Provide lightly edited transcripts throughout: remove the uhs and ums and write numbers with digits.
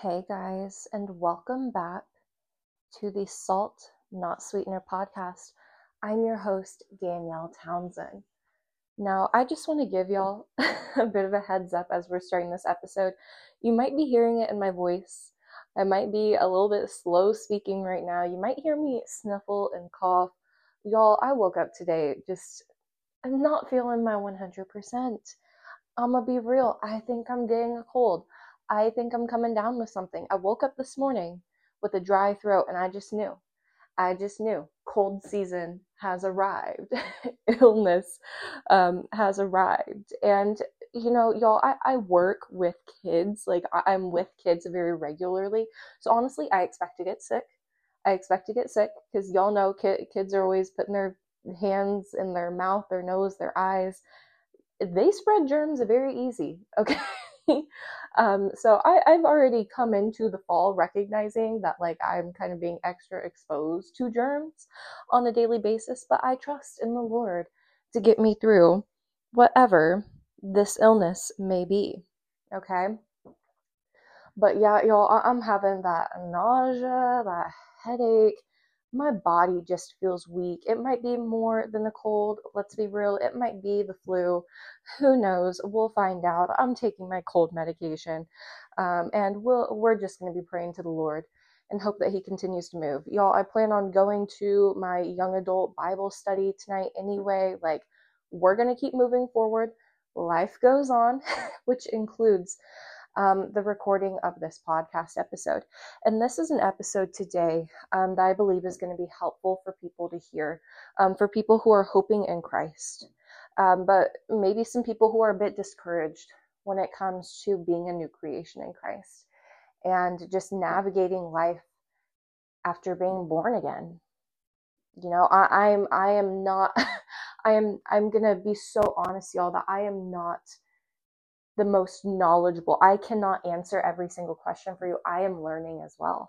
Hey guys, and welcome back to the Salt Not Sweetener podcast. I'm your host, Danielle Townsend. Now, I just want to give y'all a bit of a heads up as we're starting this episode. You might be hearing it in my voice. I might be a little bit slow speaking right now. You might hear me sniffle and cough. Y'all, I woke up today I'm not feeling my 100%. I'm gonna be real. I think I'm getting a cold. I think I'm coming down with something. I woke up this morning with a dry throat and I just knew. Cold season has arrived. Illness has arrived. And, y'all, I work with kids. I'm with kids very regularly. So honestly, I expect to get sick. Because y'all know kids are always putting their hands in their mouth, their nose, their eyes. They spread germs very easy, okay? So I've already come into the fall recognizing that I'm kind of being extra exposed to germs on a daily basis, but I trust in the Lord to get me through whatever this illness may be, okay? But yeah, y'all, I'm having that nausea, that headache. My body just feels weak. It might be more than the cold. Let's be real. It might be the flu. Who knows? We'll find out. I'm taking my cold medication, and we're just going to be praying to the Lord and hope that He continues to move. Y'all, I plan on going to my young adult Bible study tonight anyway. We're going to keep moving forward. Life goes on, which includes the recording of this podcast episode. And this is an episode today that I believe is going to be helpful for people to hear, for people who are hoping in Christ, but maybe some people who are a bit discouraged when it comes to being a new creation in Christ and just navigating life after being born again. I am not, I'm going to be so honest, y'all, that I am not the most knowledgeable. I cannot answer every single question for you. I am learning as well.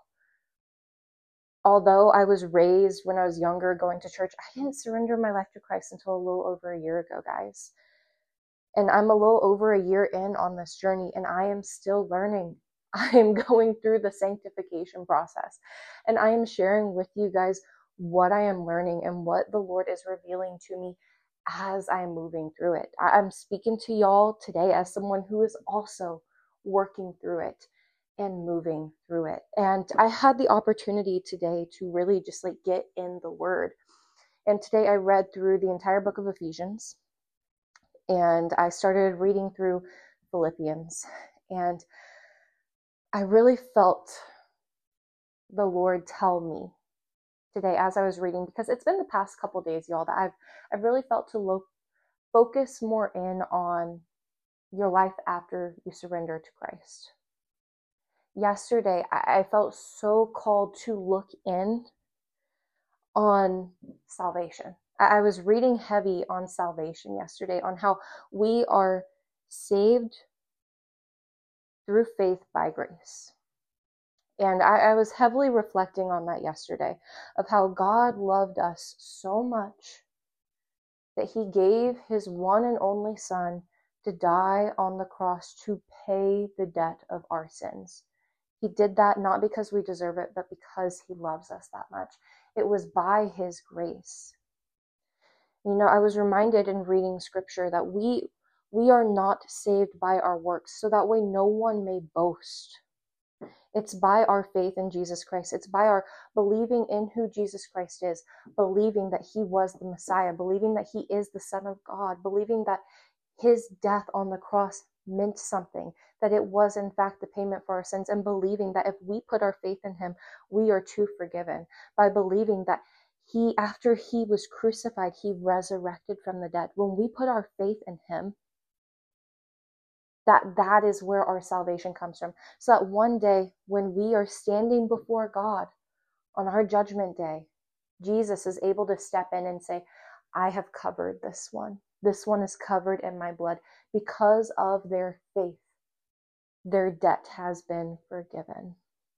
Although I was raised when I was younger going to church, I didn't surrender my life to Christ until a little over a year ago, guys. And I'm a little over a year in on this journey, and I am still learning. I am going through the sanctification process, and I am sharing with you guys what I am learning and what the Lord is revealing to me as I'm moving through it. I'm speaking to y'all today as someone who is also working through it and moving through it. And I had the opportunity today to really just get in the Word. And today I read through the entire book of Ephesians, and I started reading through Philippians, and I really felt the Lord tell me today as I was reading, because it's been the past couple days, y'all, that I've really felt to focus more in on your life after you surrender to Christ. Yesterday, I felt so called to look in on salvation. I was reading heavy on salvation yesterday, on how we are saved through faith by grace. And I was heavily reflecting on that yesterday, of how God loved us so much that He gave His one and only Son to die on the cross to pay the debt of our sins. He did that not because we deserve it, but because He loves us that much. It was by His grace. I was reminded in reading scripture that we are not saved by our works, so that way no one may boast. It's by our faith in Jesus Christ. It's by our believing in who Jesus Christ is, believing that He was the Messiah, believing that He is the Son of God, believing that His death on the cross meant something, that it was in fact the payment for our sins, and believing that if we put our faith in Him, we are too forgiven, by believing that after He was crucified, He resurrected from the dead. When we put our faith in Him, that is where our salvation comes from. So that one day when we are standing before God on our judgment day, Jesus is able to step in and say, I have covered this one. This one is covered in my blood. Because of their faith, their debt has been forgiven.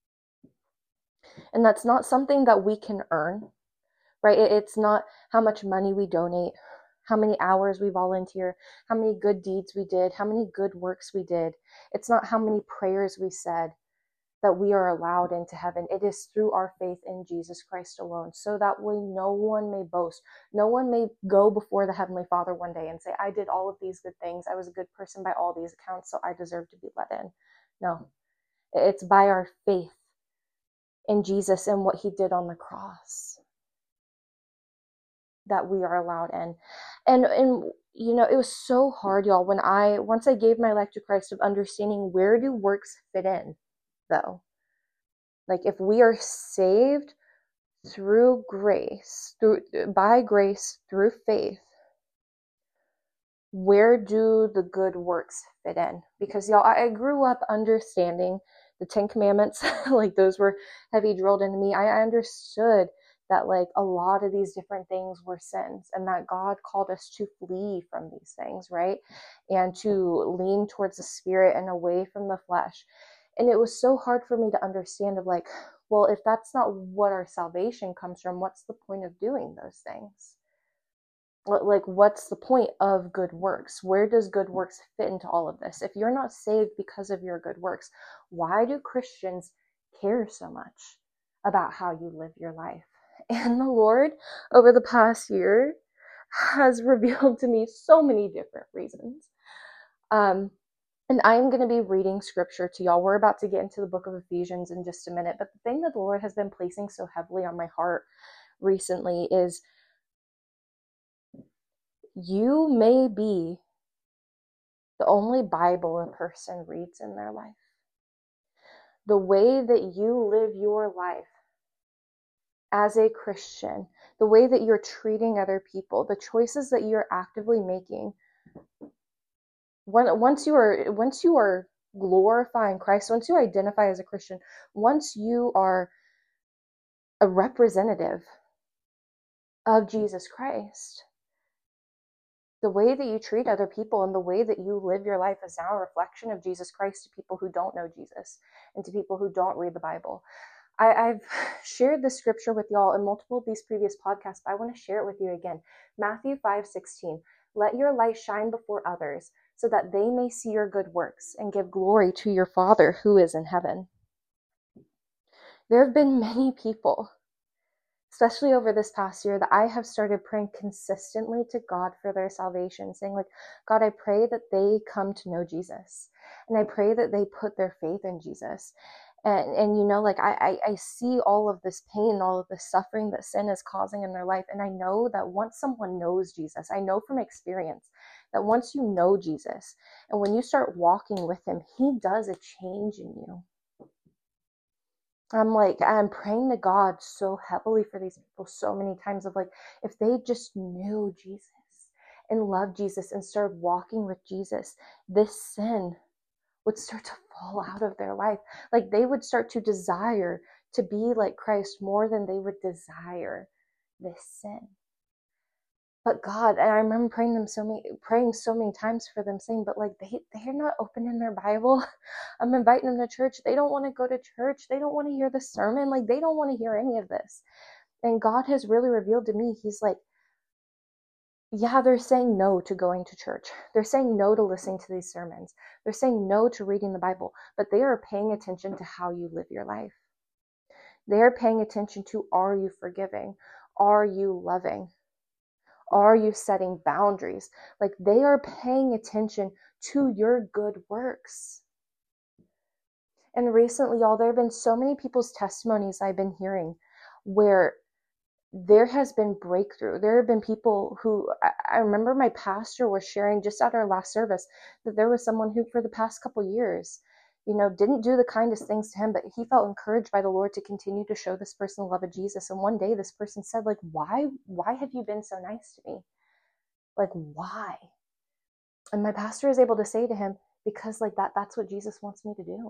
And that's not something that we can earn, right? It's not how much money we donate, how many hours we volunteer, how many good deeds we did, how many good works we did. It's not how many prayers we said. that we are allowed into heaven. It is through our faith in Jesus Christ alone, so that way no one may boast. No one may go before the Heavenly Father one day and say, I did all of these good things. I was a good person by all these accounts, so I deserve to be let in. No, it's by our faith in Jesus and what he did on the cross that we are allowed in. And you know, it was so hard, y'all, when once I gave my life to Christ, of understanding, where do works fit in, though? Like, if we are saved through grace, by grace, through faith, where do the good works fit in? Because, y'all, I grew up understanding the 10 Commandments. Like, those were heavy drilled into me. I understood that, like, a lot of these different things were sins, and that God called us to flee from these things, right? And to lean towards the Spirit and away from the flesh. And it was so hard for me to understand, of like, well, if that's not what our salvation comes from, what's the point of doing those things? Like, what's the point of good works? Where does good works fit into all of this? If you're not saved because of your good works, why do Christians care so much about how you live your life? And the Lord, over the past year, has revealed to me so many different reasons. And I'm going to be reading scripture to y'all. We're about to get into the book of Ephesians in just a minute. But the thing that the Lord has been placing so heavily on my heart recently is, you may be the only Bible a person reads in their life. The way that you live your life as a Christian, the way that you're treating other people, the choices that you're actively making, once you are glorifying Christ, once you identify as a Christian, once you are a representative of Jesus Christ, the way that you treat other people and the way that you live your life is now a reflection of Jesus Christ to people who don't know Jesus and to people who don't read the Bible. I've shared this scripture with y'all in multiple of these previous podcasts, but I want to share it with you again. Matthew 5:16. Let your light shine before others, so that they may see your good works and give glory to your Father who is in heaven. There have been many people, especially over this past year, that I have started praying consistently to God for their salvation, saying, like, God, I pray that they come to know Jesus. And I pray that they put their faith in Jesus. And you know, like, I see all of this pain, all of this suffering that sin is causing in their life. And I know that once someone knows Jesus, I know from experience that once you know Jesus, and when you start walking with him, he does a change in you. I'm praying to God so heavily for these people so many times, of like, if they just knew Jesus and loved Jesus and started walking with Jesus, this sin would start to fall out of their life. Like, they would start to desire to be like Christ more than they would desire this sin. But God, and I remember praying so many times for them, saying, but like, they're not opening their Bible. I'm inviting them to church. They don't want to go to church. They don't want to hear the sermon. Like, they don't want to hear any of this. And God has really revealed to me, he's like, yeah, they're saying no to going to church. They're saying no to listening to these sermons. They're saying no to reading the Bible, but they are paying attention to how you live your life. They're paying attention to, are you forgiving? Are you loving? Are you setting boundaries? Like, they are paying attention to your good works. And recently, y'all, there have been so many people's testimonies I've been hearing where there has been breakthrough. There have been people who, I remember my pastor was sharing just at our last service that there was someone who for the past couple years, you know, didn't do the kindest things to him, but he felt encouraged by the Lord to continue to show this person the love of Jesus. And one day this person said, like, why have you been so nice to me? Like, why? And my pastor is able to say to him, because like that's what Jesus wants me to do.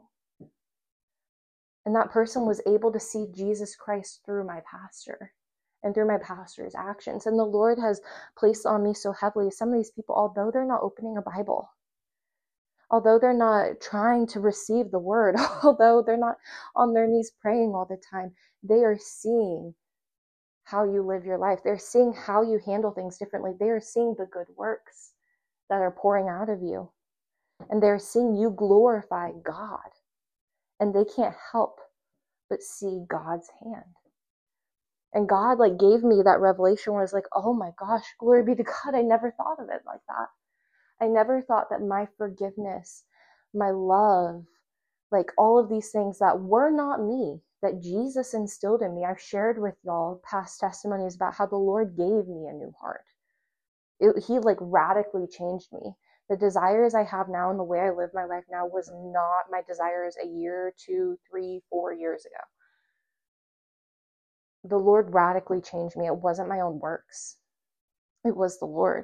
And that person was able to see Jesus Christ through my pastor and through my pastor's actions. And the Lord has placed on me so heavily, some of these people, although they're not opening a Bible, although they're not trying to receive the word, although they're not on their knees praying all the time, they are seeing how you live your life. They're seeing how you handle things differently. They are seeing the good works that are pouring out of you. And they're seeing you glorify God and they can't help but see God's hand. And God like gave me that revelation where I was like, oh my gosh, glory be to God. I never thought of it like that. I never thought that my forgiveness, my love, like all of these things that were not me, that Jesus instilled in me. I've shared with y'all past testimonies about how the Lord gave me a new heart. He like radically changed me. The desires I have now and the way I live my life now was not my desires a year, 2, 3, 4 years ago. The Lord radically changed me. It wasn't my own works. It was the Lord.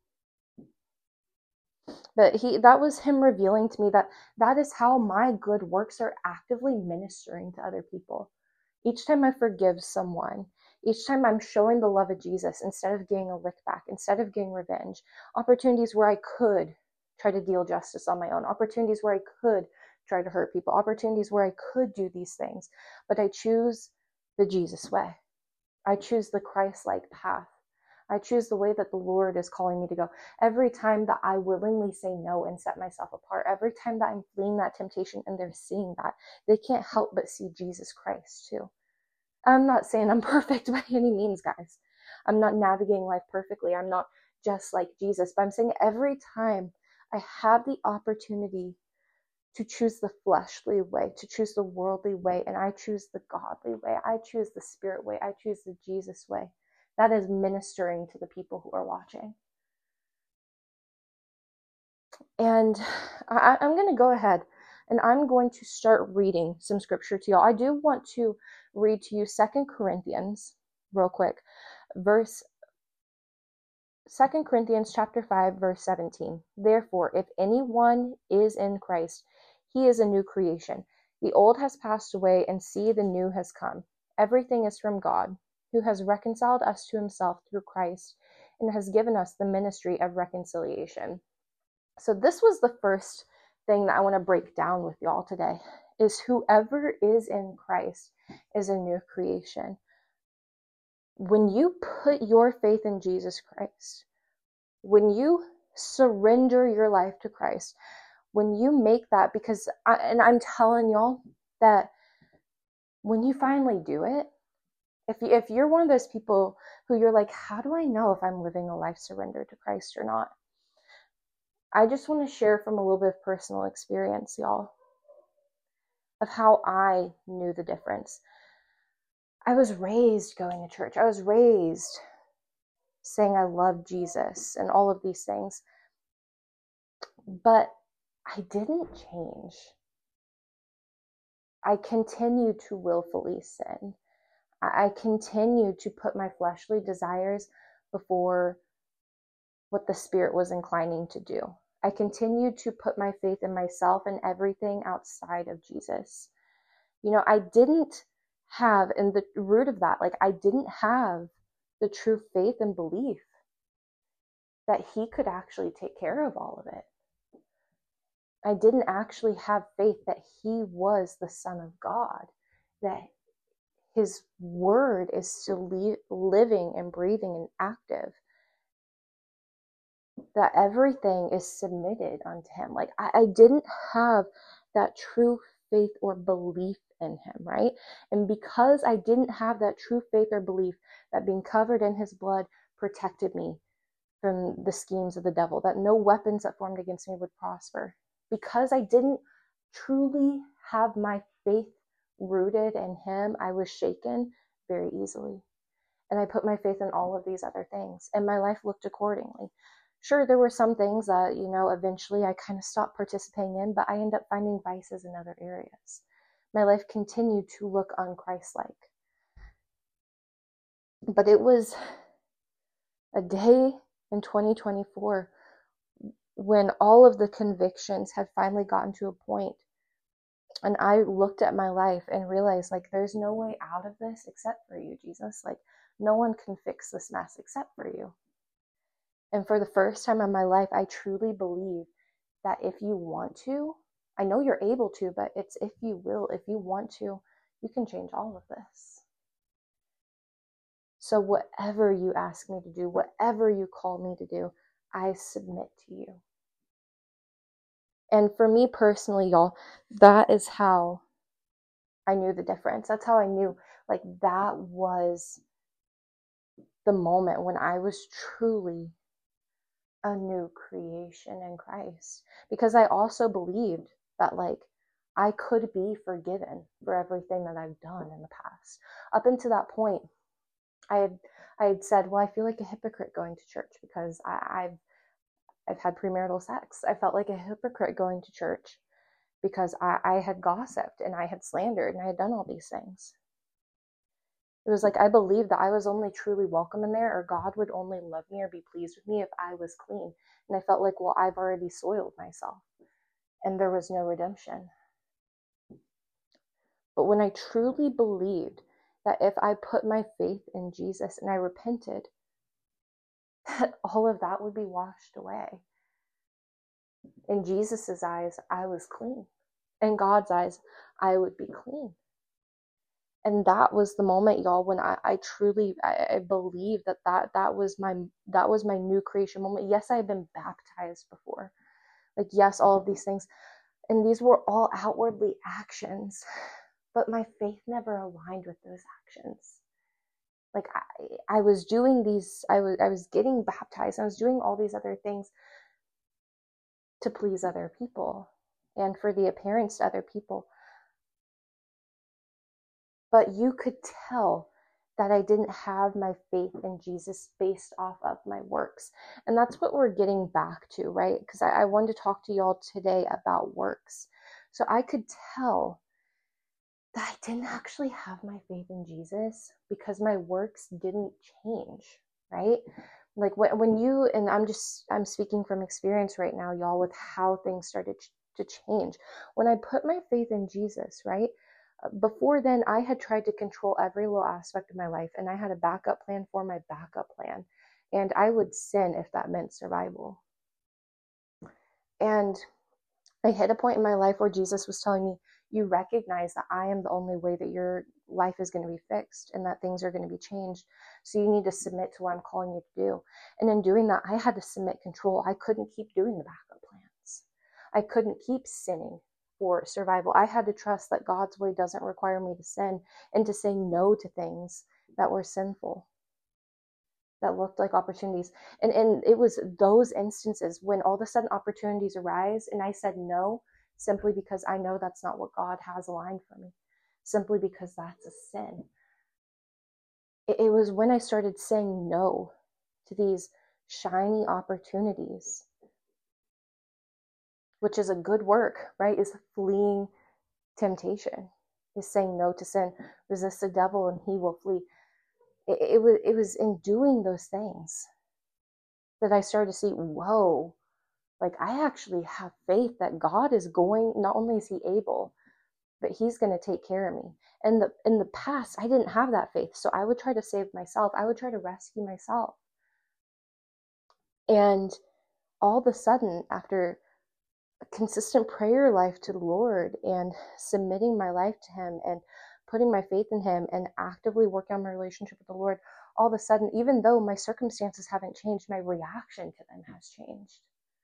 But that was him revealing to me that is how my good works are actively ministering to other people. Each time I forgive someone, each time I'm showing the love of Jesus instead of getting a lick back, instead of getting revenge, opportunities where I could try to deal justice on my own, opportunities where I could try to hurt people, opportunities where I could do these things, but I choose the Jesus way. I choose the Christ-like path. I choose the way that the Lord is calling me to go. Every time that I willingly say no and set myself apart, every time that I'm fleeing that temptation and they're seeing that, they can't help but see Jesus Christ too. I'm not saying I'm perfect by any means, guys. I'm not navigating life perfectly. I'm not just like Jesus, but I'm saying every time I have the opportunity to choose the fleshly way, to choose the worldly way, and I choose the godly way, I choose the spirit way, I choose the Jesus way, that is ministering to the people who are watching. And I'm going to go ahead and I'm going to start reading some scripture to y'all. I do want to read to you 2 Corinthians real quick. 2 Corinthians chapter 5, verse 17. Therefore, if anyone is in Christ, he is a new creation. The old has passed away, and see, the new has come. Everything is from God, who has reconciled us to himself through Christ and has given us the ministry of reconciliation. So this was the first thing that I want to break down with y'all today, is whoever is in Christ is a new creation. When you put your faith in Jesus Christ, when you surrender your life to Christ, when you make that, because I'm telling y'all that when you finally do it, if you're one of those people who you're like, how do I know if I'm living a life surrendered to Christ or not? I just want to share from a little bit of personal experience, y'all, of how I knew the difference. I was raised going to church. I was raised saying I love Jesus and all of these things. But I didn't change. I continued to willfully sin. I continued to put my fleshly desires before what the Spirit was inclining to do. I continued to put my faith in myself and everything outside of Jesus. You know, I didn't have, and the root of that, like I didn't have the true faith and belief that he could actually take care of all of it. I didn't actually have faith that he was the Son of God, that his word is still living and breathing and active, that everything is submitted unto him. Like I didn't have that true faith or belief in him, right? And because I didn't have that true faith or belief that being covered in his blood protected me from the schemes of the devil, that no weapons that formed against me would prosper, because I didn't truly have my faith rooted in him, I was shaken very easily. And I put my faith in all of these other things, and my life looked accordingly. Sure, there were some things that, you know, eventually I kind of stopped participating in, but I ended up finding vices in other areas. My life continued to look un-Christ-like. But it was a day in 2024 when all of the convictions had finally gotten to a point, and I looked at my life and realized, like, there's no way out of this except for you, Jesus. Like, no one can fix this mess except for you. And for the first time in my life, I truly believe that if you want to, I know you're able to, but it's if you will, if you want to, you can change all of this. So whatever you ask me to do, whatever you call me to do, I submit to you. And for me personally, y'all, that is how I knew the difference. That's how I knew, like, that was the moment when I was truly a new creation in Christ. Because I also believed that, like, I could be forgiven for everything that I've done in the past. Up until that point, I had said, well, I feel like a hypocrite going to church because I've had premarital sex. I felt like a hypocrite going to church because I had gossiped and I had slandered and I had done all these things. It was like I believed that I was only truly welcome in there, or God would only love me or be pleased with me if I was clean. And I felt like, well, I've already soiled myself and there was no redemption. But when I truly believed that if I put my faith in Jesus and I repented, that all of that would be washed away. In Jesus's eyes, I was clean. In God's eyes, I would be clean. And that was the moment, y'all, when I truly believe that was my new creation moment. Yes, I had been baptized before. Like, yes, all of these things. And these were all outwardly actions, but my faith never aligned with those actions. Like, I was doing these, I was getting baptized, I was doing all these other things to please other people and for the appearance to other people. But you could tell that I didn't have my faith in Jesus based off of my works. And that's what we're getting back to, right? Because I wanted to talk to y'all today about works. So I could tell that I didn't actually have my faith in Jesus because my works didn't change, right? Like when you, and I'm speaking from experience right now, y'all, with how things started to change. When I put my faith in Jesus, right? Before then, I had tried to control every little aspect of my life, and I had a backup plan for my backup plan. And I would sin if that meant survival. And I hit a point in my life where Jesus was telling me, you recognize that I am the only way that your life is going to be fixed and that things are going to be changed. So you need to submit to what I'm calling you to do. And in doing that, I had to submit control. I couldn't keep doing the backup plans. I couldn't keep sinning for survival. I had to trust that God's way doesn't require me to sin and to say no to things that were sinful, that looked like opportunities. And it was those instances when all of a sudden opportunities arise and I said no, simply because I know that's not what God has aligned for me, simply because that's a sin. It was when I started saying no to these shiny opportunities, which is a good work, right? Is fleeing temptation, is saying no to sin. Resist the devil and he will flee. It was in doing those things that I started to see, whoa, like I actually have faith that God is going, not only is he able, but he's going to take care of me. And in the past, I didn't have that faith. So I would try to save myself. I would try to rescue myself. And all of a sudden, after a consistent prayer life to the Lord and submitting my life to him and putting my faith in him and actively working on my relationship with the Lord, all of a sudden, even though my circumstances haven't changed, my reaction to them has changed.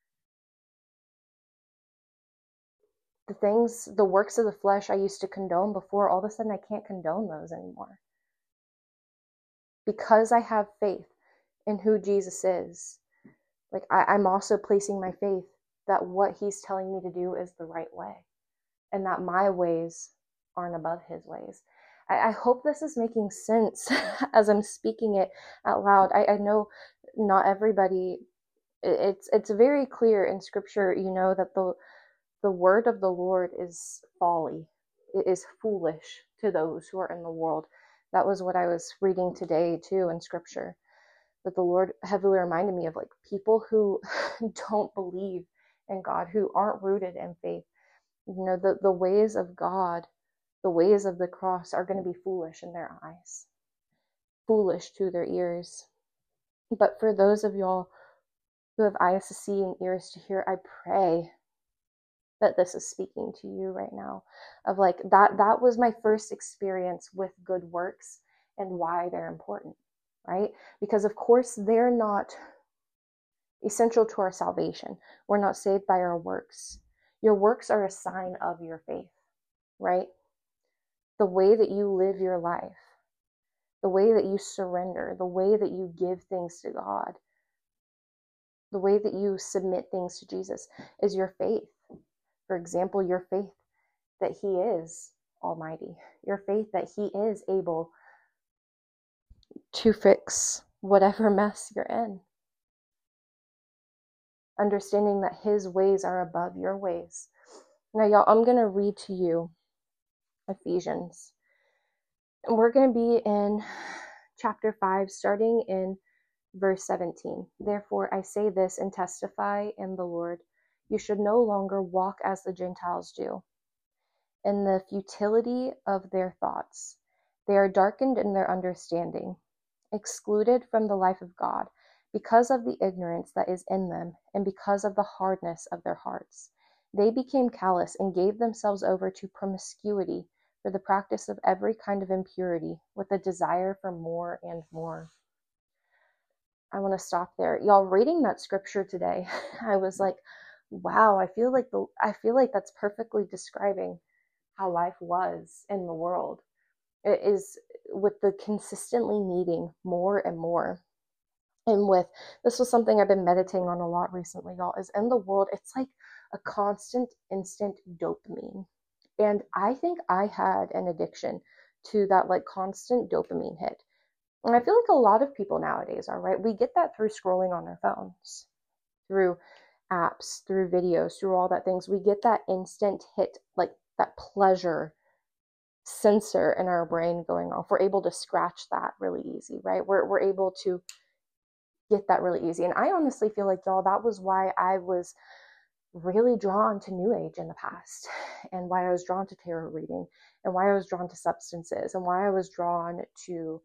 The things, the works of the flesh I used to condone before, all of a sudden I can't condone those anymore. Because I have faith in who Jesus is, like I'm also placing my faith that what he's telling me to do is the right way and that my ways aren't above his ways. I hope this is making sense as I'm speaking it out loud. I know not everybody, it's very clear in scripture, you know, that the word of the Lord is folly. It is foolish to those who are in the world. That was what I was reading today too in scripture. That the Lord heavily reminded me of, like, people who don't believe in God, who aren't rooted in faith. You know, the ways of God, the ways of the cross are going to be foolish in their eyes, foolish to their ears. But for those of y'all who have eyes to see and ears to hear, I pray that this is speaking to you right now, of like that was my first experience with good works and why they're important, right? Because of course they're not essential to our salvation. We're not saved by our works. Your works are a sign of your faith, right? the way that you live your life, the way that you surrender, the way that you give things to God, the way that you submit things to Jesus is your faith. For example, your faith that he is almighty, your faith that he is able to fix whatever mess you're in. Understanding that his ways are above your ways. Now, y'all, I'm going to read to you Ephesians. And we're going to be in chapter 5, starting in verse 17. Therefore, I say this and testify in the Lord, you should no longer walk as the Gentiles do, in the futility of their thoughts. They are darkened in their understanding, excluded from the life of God, because of the ignorance that is in them, and because of the hardness of their hearts. They became callous and gave themselves over to promiscuity for the practice of every kind of impurity, with a desire for more and more. I want to stop there. Y'all, reading that scripture today, I was like, wow, I feel like that's perfectly describing how life was in the world. It is with the consistently needing more and more. And this was something I've been meditating on a lot recently, y'all, is in the world, it's like a constant, instant dopamine. And I think I had an addiction to that like constant dopamine hit. And I feel like a lot of people nowadays are, right? We get that through scrolling on our phones, through apps, through videos, through all that things. We get that instant hit, like that pleasure sensor in our brain going off. We're able to scratch that really easy, right? We're able to get that really easy. And I honestly feel like, y'all, that was why I was really drawn to New Age in the past, and why I was drawn to tarot reading, and why I was drawn to substances, and why I was drawn to,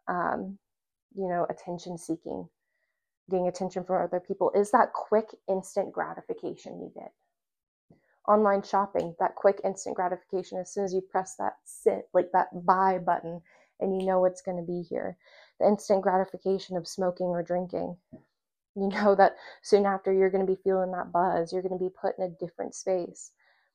attention seeking, getting attention from other people, is that quick, instant gratification you get. Online shopping, that quick, instant gratification as soon as you press that buy button, and you know it's going to be here. The instant gratification of smoking or drinking. You know that soon after you're going to be feeling that buzz, you're going to be put in a different space.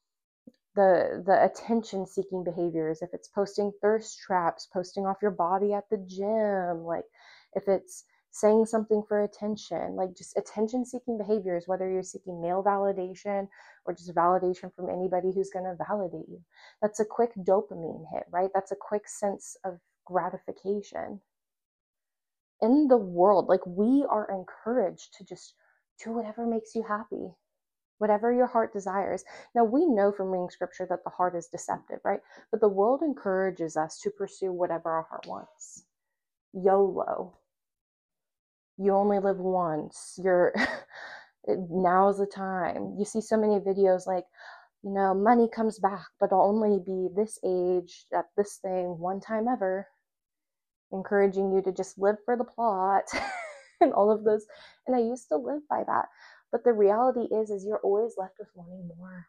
The attention-seeking behaviors, if it's posting thirst traps, posting off your body at the gym, like if it's saying something for attention, like just attention-seeking behaviors, whether you're seeking male validation or just validation from anybody who's going to validate you. That's a quick dopamine hit, right? That's a quick sense of gratification. In the world, like, we are encouraged to just do whatever makes you happy, whatever your heart desires. Now, we know from reading scripture that the heart is deceptive, right? But the world encourages us to pursue whatever our heart wants. YOLO. You only live once. Now's the time. You see so many videos like, money comes back, but I'll only be this age at this thing one time ever. Encouraging you to just live for the plot and all of those. And I used to live by that. But the reality is you're always left with wanting more.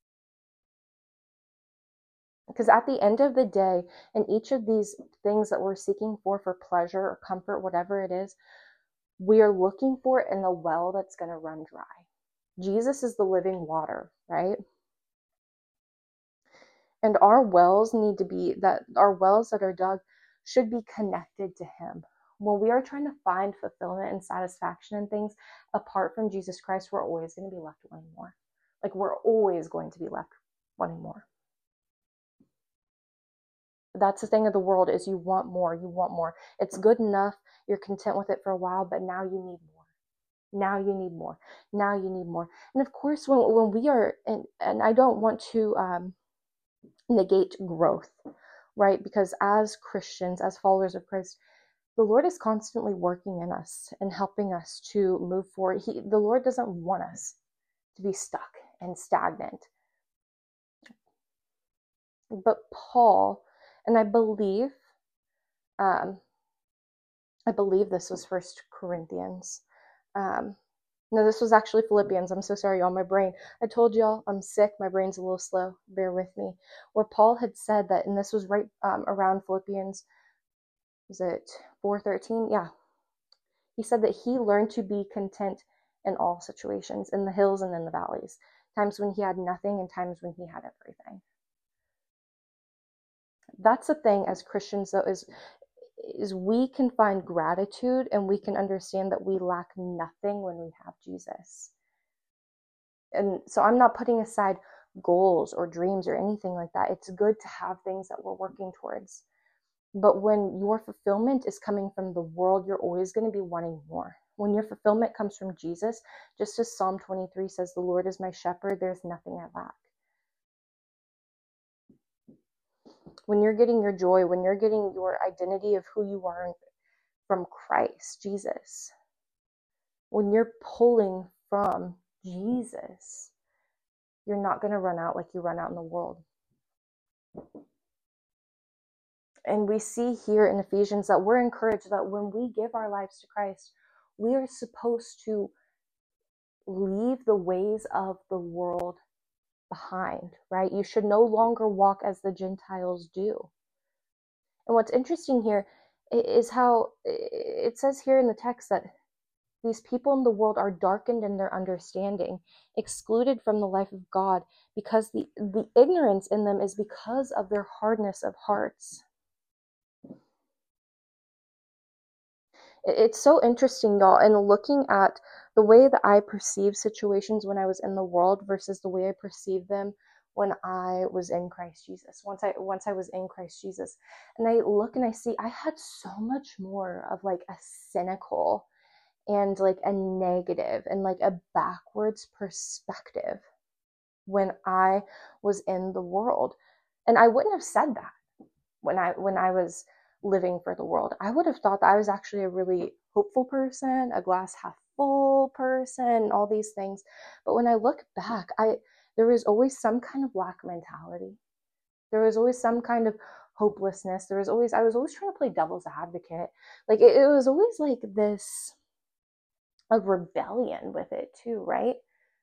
Because at the end of the day, in each of these things that we're seeking for pleasure or comfort, whatever it is, we are looking for it in a well that's going to run dry. Jesus is the living water, right? And our wells that are dug should be connected to him. When we are trying to find fulfillment and satisfaction in things apart from Jesus Christ, we're always going to be left wanting more. Like, we're always going to be left wanting more. That's the thing of the world, is you want more, you want more. It's good enough, you're content with it for a while, but now you need more. Now you need more. Now you need more. And of course, when we are, and I don't want to negate growth, right? Because as Christians, as followers of Christ, the Lord is constantly working in us and helping us to move forward. The Lord doesn't want us to be stuck and stagnant. But Paul, and I believe this was 1 Corinthians. No, this was actually Philippians. I'm so sorry, y'all. My brain. I told y'all I'm sick. My brain's a little slow. Bear with me. Where Paul had said that, and this was right around Philippians, was it 4:13? Yeah. He said that he learned to be content in all situations, in the hills and in the valleys, times when he had nothing and times when he had everything. That's the thing as Christians, though, is we can find gratitude and we can understand that we lack nothing when we have Jesus. And so I'm not putting aside goals or dreams or anything like that. It's good to have things that we're working towards. But when your fulfillment is coming from the world, you're always going to be wanting more. When your fulfillment comes from Jesus, just as Psalm 23 says, the Lord is my shepherd, there's nothing I lack. When you're getting your joy, when you're getting your identity of who you are from Christ, Jesus, when you're pulling from Jesus, you're not going to run out like you run out in the world. And we see here in Ephesians that we're encouraged that when we give our lives to Christ, we are supposed to leave the ways of the world behind, right? You should no longer walk as the Gentiles do. And what's interesting here is how it says here in the text that these people in the world are darkened in their understanding, excluded from the life of God, because the ignorance in them is because of their hardness of hearts. It's so interesting, y'all, and looking at the way that I perceive situations when I was in the world versus the way I perceive them when I was in Christ Jesus. Once I was in Christ Jesus, and I look and I see I had so much more of like a cynical and like a negative and like a backwards perspective when I was in the world. And I wouldn't have said that when I was living for the world. I would have thought that I was actually a really hopeful person, a glass half full person, all these things. But when I look back, there was always some kind of lack mentality. There was always some kind of hopelessness. I was always trying to play devil's advocate. Like it was always like this of rebellion with it too, right?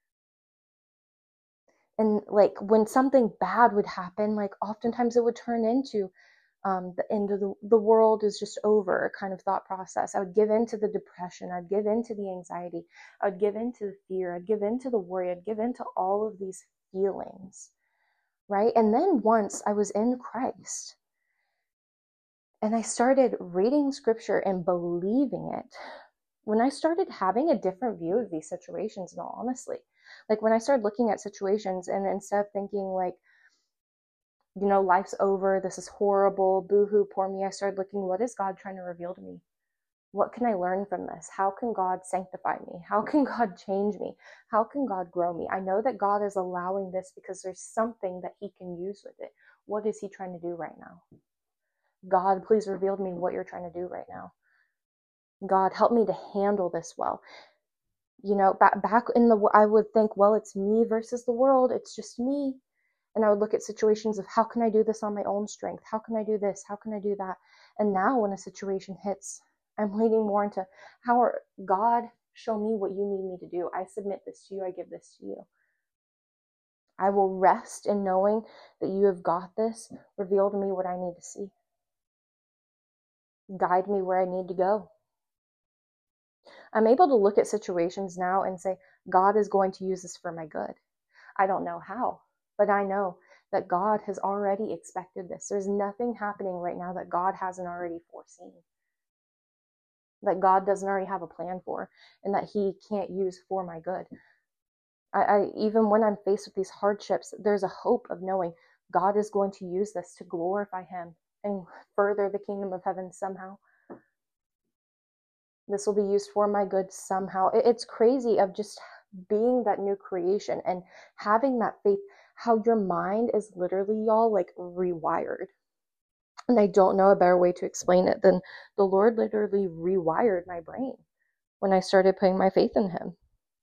And like when something bad would happen, like oftentimes it would turn into the end of the world is just over kind of thought process. I would give into the depression. I'd give into the anxiety. I would give into the fear. I'd give into the worry. I'd give into all of these feelings, right? And then once I was in Christ and I started reading scripture and believing it, when I started having a different view of these situations, in all honesty, like when I started looking at situations and instead of thinking like, you know, life's over, this is horrible, boo-hoo, poor me, I started looking, what is God trying to reveal to me? What can I learn from this? How can God sanctify me? How can God change me? How can God grow me? I know that God is allowing this because there's something that he can use with it. What is he trying to do right now? God, please reveal to me what you're trying to do right now. God, help me to handle this well. You know, back in I would think, well, it's me versus the world. It's just me. And I would look at situations of how can I do this on my own strength? How can I do this? How can I do that? And now when a situation hits, I'm leaning more into God, show me what you need me to do. I submit this to you. I give this to you. I will rest in knowing that you have got this. Reveal to me what I need to see. Guide me where I need to go. I'm able to look at situations now and say, God is going to use this for my good. I don't know how, but I know that God has already expected this. There's nothing happening right now that God hasn't already foreseen, that God doesn't already have a plan for, and that he can't use for my good. I even when I'm faced with these hardships, there's a hope of knowing God is going to use this to glorify him and further the kingdom of heaven somehow. This will be used for my good somehow. It's crazy of just being that new creation and having that faith, how your mind is literally, y'all, like rewired. And I don't know a better way to explain it than the Lord literally rewired my brain when I started putting my faith in him.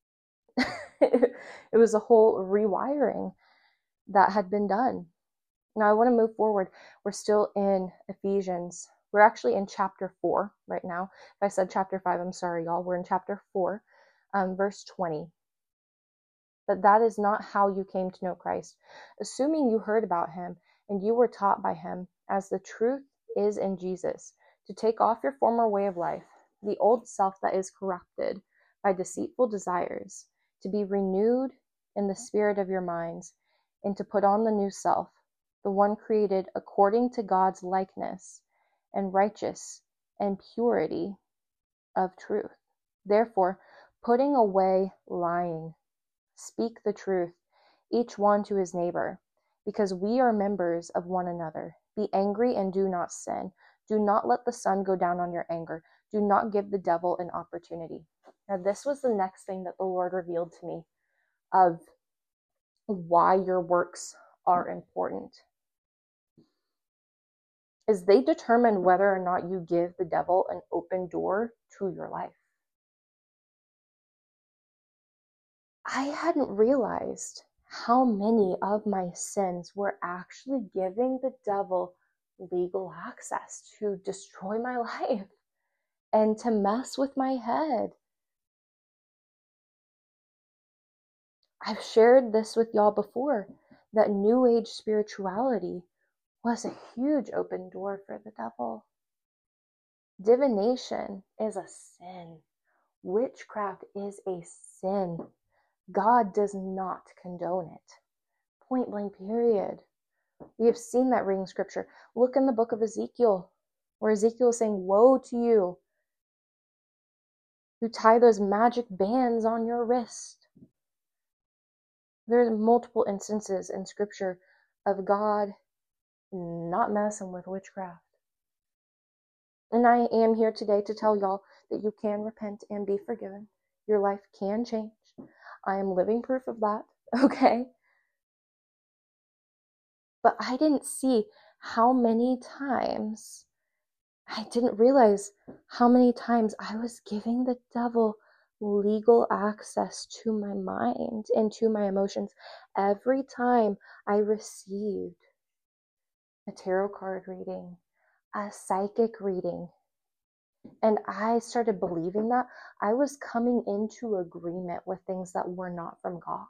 It was a whole rewiring that had been done. Now I want to move forward. We're still in Ephesians. We're actually in chapter 4 right now. If I said chapter 5, I'm sorry, y'all. We're in chapter 4, verse 20. But that is not how you came to know Christ, assuming you heard about him and you were taught by him, as the truth is in Jesus, to take off your former way of life, the old self that is corrupted by deceitful desires, to be renewed in the spirit of your minds, and to put on the new self, the one created according to God's likeness and righteous and purity of truth. Therefore, putting away lying, speak the truth, each one to his neighbor, because we are members of one another. Be angry and do not sin. Do not let the sun go down on your anger. Do not give the devil an opportunity. Now, this was the next thing that the Lord revealed to me of why your works are important. Is they determine whether or not you give the devil an open door to your life. I hadn't realized how many of my sins were actually giving the devil legal access to destroy my life and to mess with my head. I've shared this with y'all before, that New Age spirituality was a huge open door for the devil. Divination is a sin. Witchcraft is a sin. God does not condone it. Point blank, period. We have seen that reading scripture. Look in the book of Ezekiel, where Ezekiel is saying, woe to you who tie those magic bands on your wrist. There are multiple instances in scripture of God not messing with witchcraft. And I am here today to tell y'all that you can repent and be forgiven. Your life can change. I am living proof of that, okay? But I didn't see how many times, I didn't realize how many times I was giving the devil legal access to my mind and to my emotions every time I received a tarot card reading, a psychic reading. And I started believing that I was coming into agreement with things that were not from God.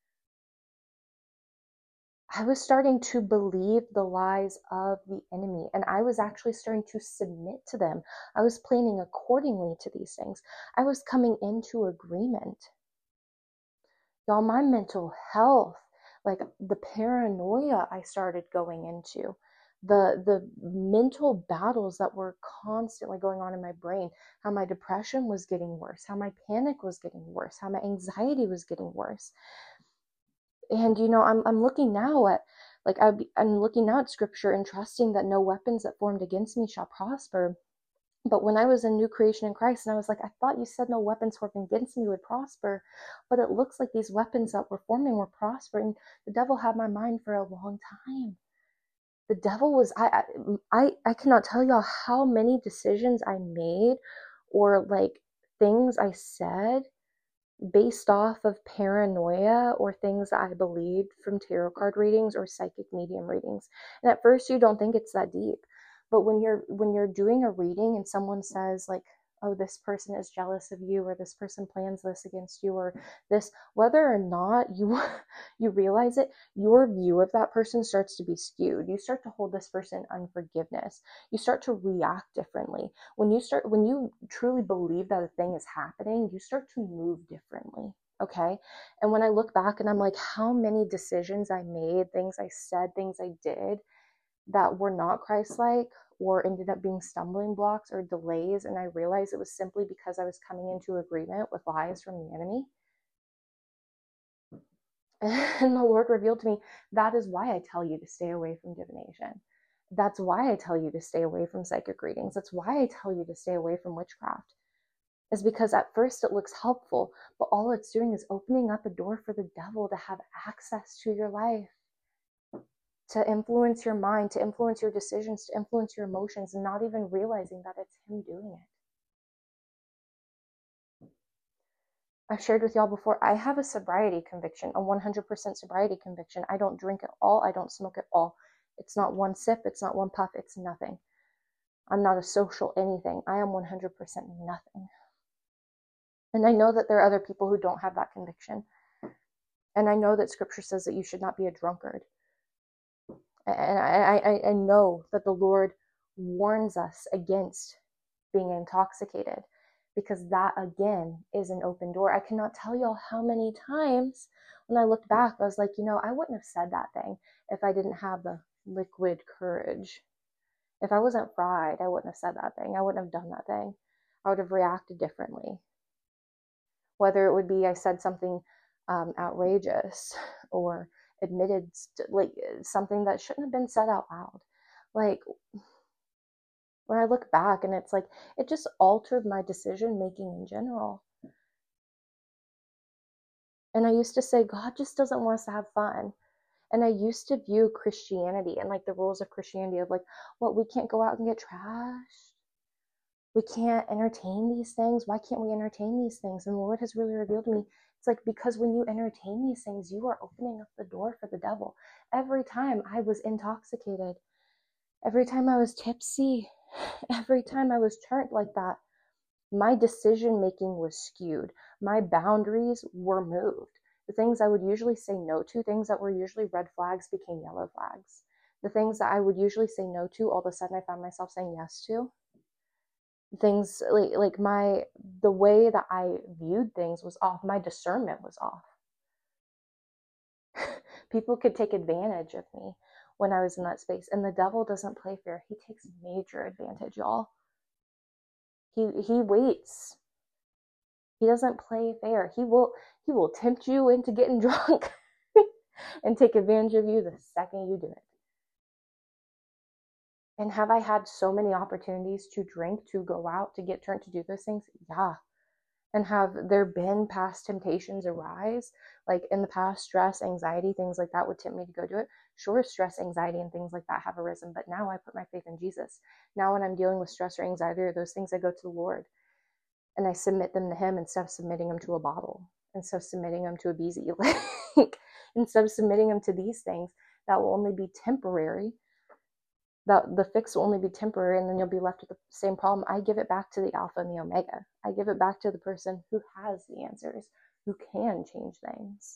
I was starting to believe the lies of the enemy, and I was actually starting to submit to them. I was planning accordingly to these things. I was coming into agreement. Y'all, my mental health, like the paranoia I started going into, the mental battles that were constantly going on in my brain, how my depression was getting worse, how my panic was getting worse, how my anxiety was getting worse. And I'm looking now at, I'm looking now at scripture and trusting that no weapons that formed against me shall prosper. But when I was a new creation in Christ, and I was like, I thought you said no weapons formed against me would prosper, but it looks like these weapons that were forming were prospering. The devil had my mind for a long time. The devil was, I cannot tell y'all how many decisions I made or like things I said based off of paranoia or things that I believed from tarot card readings or psychic medium readings. And at first you don't think it's that deep, but when you're doing a reading and someone says like, oh, this person is jealous of you, or this person plans this against you, or this, whether or not you realize it, your view of that person starts to be skewed. You start to hold this person unforgiveness. You start to react differently. When you truly believe that a thing is happening, you start to move differently. Okay. And when I look back and I'm like, how many decisions I made, things I said, things I did that were not Christ-like or ended up being stumbling blocks or delays, and I realized it was simply because I was coming into agreement with lies from the enemy. And the Lord revealed to me, that is why I tell you to stay away from divination. That's why I tell you to stay away from psychic readings. That's why I tell you to stay away from witchcraft. Is because at first it looks helpful, but all it's doing is opening up a door for the devil to have access to your life, to influence your mind, to influence your decisions, to influence your emotions, and not even realizing that it's him doing it. I've shared with y'all before, I have a sobriety conviction, a 100% sobriety conviction. I don't drink at all. I don't smoke at all. It's not one sip. It's not one puff. It's nothing. I'm not a social anything. I am 100% nothing. And I know that there are other people who don't have that conviction. And I know that scripture says that you should not be a drunkard. And I know that the Lord warns us against being intoxicated, because that, again, is an open door. I cannot tell y'all how many times when I looked back, I was like, I wouldn't have said that thing if I didn't have the liquid courage. If I wasn't fried, I wouldn't have said that thing. I wouldn't have done that thing. I would have reacted differently. Whether it would be I said something outrageous or admitted like something that shouldn't have been said out loud. Like, when I look back, and it's like, it just altered my decision making in general. And I used to say, God just doesn't want us to have fun. And I used to view Christianity and like the rules of Christianity of like, well, we can't go out and get trashed. We can't entertain these things. Why can't we entertain these things? And the Lord has really revealed to me, it's like, because when you entertain these things, you are opening up the door for the devil. Every time I was intoxicated, every time I was tipsy, every time I was turned like that, my decision making was skewed. My boundaries were moved. The things I would usually say no to, things that were usually red flags, became yellow flags. The things that I would usually say no to, all of a sudden I found myself saying yes to. Things like the way that I viewed things was off. My discernment was off. People could take advantage of me when I was in that space. And the devil doesn't play fair. He takes major advantage, y'all. He waits. He doesn't play fair. He will tempt you into getting drunk and take advantage of you the second you do it. And have I had so many opportunities to drink, to go out, to get turned, to do those things? Yeah. And have there been past temptations arise? Like in the past, stress, anxiety, things like that would tempt me to go do it. Sure, stress, anxiety, and things like that have arisen. But now I put my faith in Jesus. Now when I'm dealing with stress or anxiety or those things, I go to the Lord. And I submit them to him instead of submitting them to a bottle, instead of submitting them to a BZ, like, instead of submitting them to these things that will only be temporary, that the fix will only be temporary, and then you'll be left with the same problem. I give it back to the Alpha and the Omega. I give it back to the person who has the answers, who can change things.